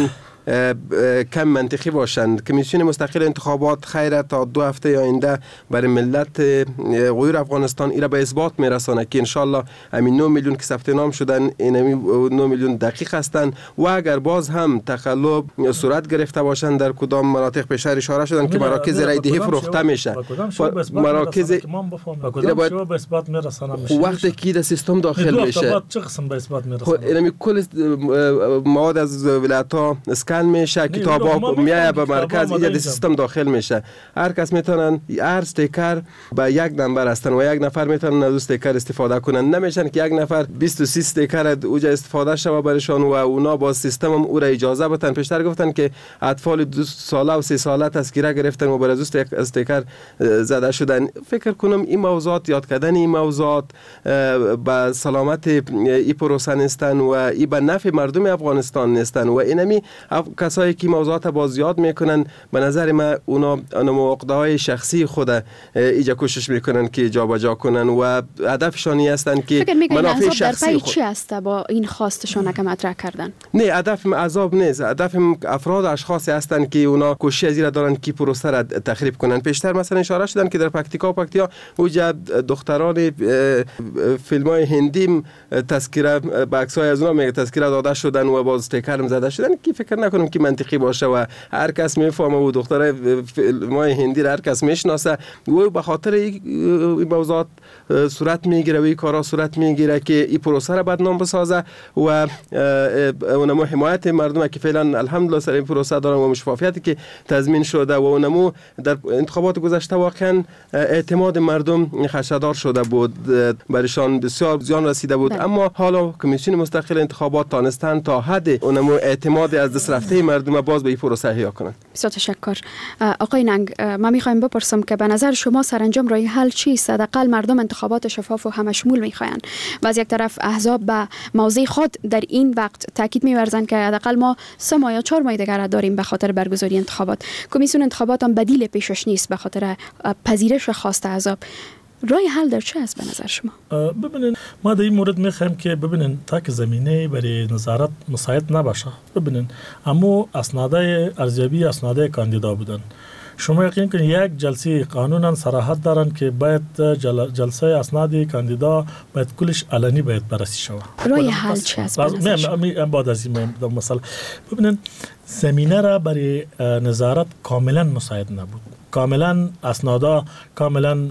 کم منطقی باشند. کمیسیون مستقل انتخابات خیره تا دو هفته آینده برای ملت غیور افغانستان ایرا به اثبات میرسانه که انشالله همین نه میلیون که ثبت نام شدن این نه میلیون دقیق هستند و اگر باز هم تقلب صورت گرفته باشند در کدام مناطق به شهر اشاره شدن که مراکز رای دهی فروخته میشه. مراکز به اثبات میرسانه میشه. وقتی که در سیستم داخل میشه چه قسم به اثبات میرسانه؟ اینمی کل مواد از ولایت‌ها اسکن میشه، کتابا میایه به مرکز اینجا در سیستم داخل میشه. هر کس میتونن هر استیکر به یک نمبر هستن و یک نفر میتونن از استیکر استفاده کنن. نمیشن که یک نفر بیست و سه استیکر اوجا استفاده شوه برشان و اونا با سیستم هم او را اجازه بدن. پیشتر گفتن که اطفال دو ساله و سه ساله تذکره گرفتن و بر از استیکر زده شدن. فکر کنم این موضوعات یاد کردن این موضوعات به سلامت این پروسه نیستن و این به نفع مردم افغانستان نیستن و اینمی کسایی که موضوعات باز یاد میکنن به نظر من اونا مواقعهای شخصی خود ایجا کوشش میکنن که جابجا کنن و هدفشان این هستن که منافع شخصی خود. چی است با این خواستشان که مطرح کردن؟ نه، هدف عذاب نیست. هدف افراد اشخاصی هستن که اونا کوشش ازی را دارن که پروسه را تخریب کنن. پیشتر مثلا اشاره شدن که در پکتیکا و پکتیا اوجا دختران فیلمای هندی تذکره به عکسای از اونا میگه تذکره داده شدن و باز استیکر زده شدن که فکر نکنم که منطقی باشه و هر کس میفهمه و دختر فیلمای هندی را هر کس میشناسه و به خاطر این موضوعات صورت میگیره و این کارا صورت میگیره که این پروسه را بدنام بسازه و اونمو حمایت مردم که فعلا الحمدلله سر این پروسه دارن و شفافیتی که تضمین شده و اونمو در انتخابات گذشته واقعا اعتماد مردم خدشه‌دار شده بود، برشان بسیار زیان رسیده بود. اما حالا کمیسیون مستقل انتخابات تانستن تا حد اونمو اعتماد از دست رفته مردم باز به این پروسه احیا کنن. بسیار تشکر. آقای ننگ، ما میخوایم بپرسم که به نظر شما سرانجام راه حل چیست؟ حداقل مردم انتخابات شفاف و همشمول میخواین و از یک طرف احزاب به موضع خود در این وقت تاکید می‌ورزند که حداقل ما سه ماه یا چهار ماه دیگر داریم به خاطر برگزاری انتخابات. کمیسیون انتخابات هم بدیل پیشش نیست به خاطر پذیرش خواست احزاب. راه حل در چه است به نظر شما؟ ببینین ما در این مورد میخوایم که ببینین تا که زمینه برای نظارت مساعد نباشه. ببینین اما اسنادهای ارزیابی اسنادهای کاندیدا بودن. شما یقین کنید یک جلسه قانونا صراحت دارن که باید جل جلسه اسناد کاندیدا باید کلش علنی باید بررسی شود. راه حل چه است به نظر شما؟ بعد از این مثلا ببینین زمینه را برای نظارت کاملا مساعد نبود. کاملا اسنادا کاملا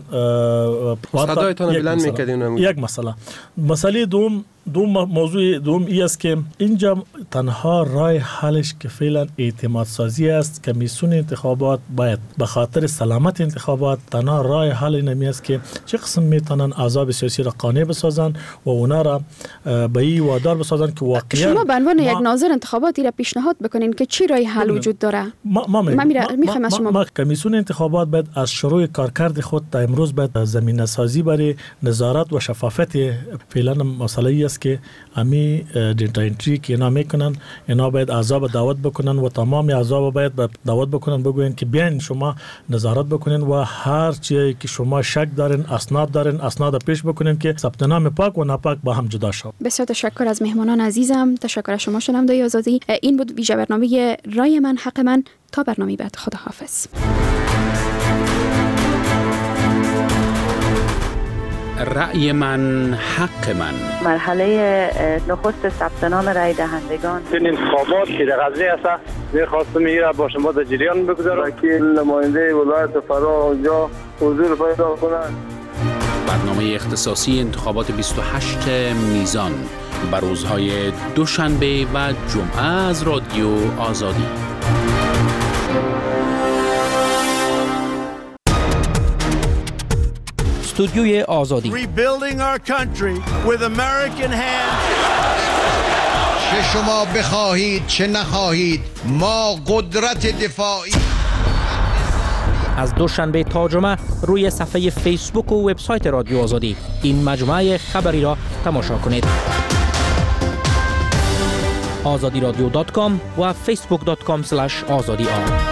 اسنادایتون بلند میکردین. یک مسئله مسئله دوم دوم موضوع دوم ای است که اینجا تنها راه حلش که فعلا اعتماد سازی است. کمیسیون انتخابات باید به خاطر سلامت انتخابات تنها راه حل نمی است که چه قسم میتونن احزاب سیاسی را قانع بسازن و اونا را به این وادار بسازن که واقعا شما به عنوان یک ناظر انتخاباتی را پیشنهاد بکنین که چی راه حل وجود داره. ما ما میخوایم از شما ما کمیسیون انتخابات باید از شروع کارکرد خود تا امروز باید زمینه سازی برای نظارت و شفافیت. فعلا مسئله ای است که امی دیتا انتری که اینا میکنن، اینا باید اعضا دعوت بکنن و تمام اعضا باید دعوت بکنن، بگوین که بیاین شما نظارت بکنین و هر چیزی که شما شک دارین، اسناد دارین، اسناد پیش بکنین که ثبت نام پاک و ناپاک با هم جدا شود. بسیار تشکر از مهمانان عزیزم. تشکر از شما شنونده آزادی. این بود ویژه برنامه رای من حق من. تا برنامه بعد، خدا حافظ. رأی من حق من. مرحله نخست ثبت نام رای دهندگان. این انتخابات که در قضیه است، می‌خواستم میره با شما در جریان بگذارم. وکیل نماینده ولایت فرا اونجا حضور پیدا کنند. برنامه اختصاصی انتخابات بیست و هشت میزان بر روزهای دوشنبه و جمعه از رادیو آزادی. استودیوی آزادی. Rebuilding our country with American hands. چه شما بخواهید چه نخواهید، ما قدرت دفاعی. از دوشنبه تا جمعه روی صفحه فیسبوک و وبسایت رادیو آزادی این مجموعه خبری را تماشا کنید. آزادی رادیو دات کام و فیسبوک دات کام اسلش آزادی آن.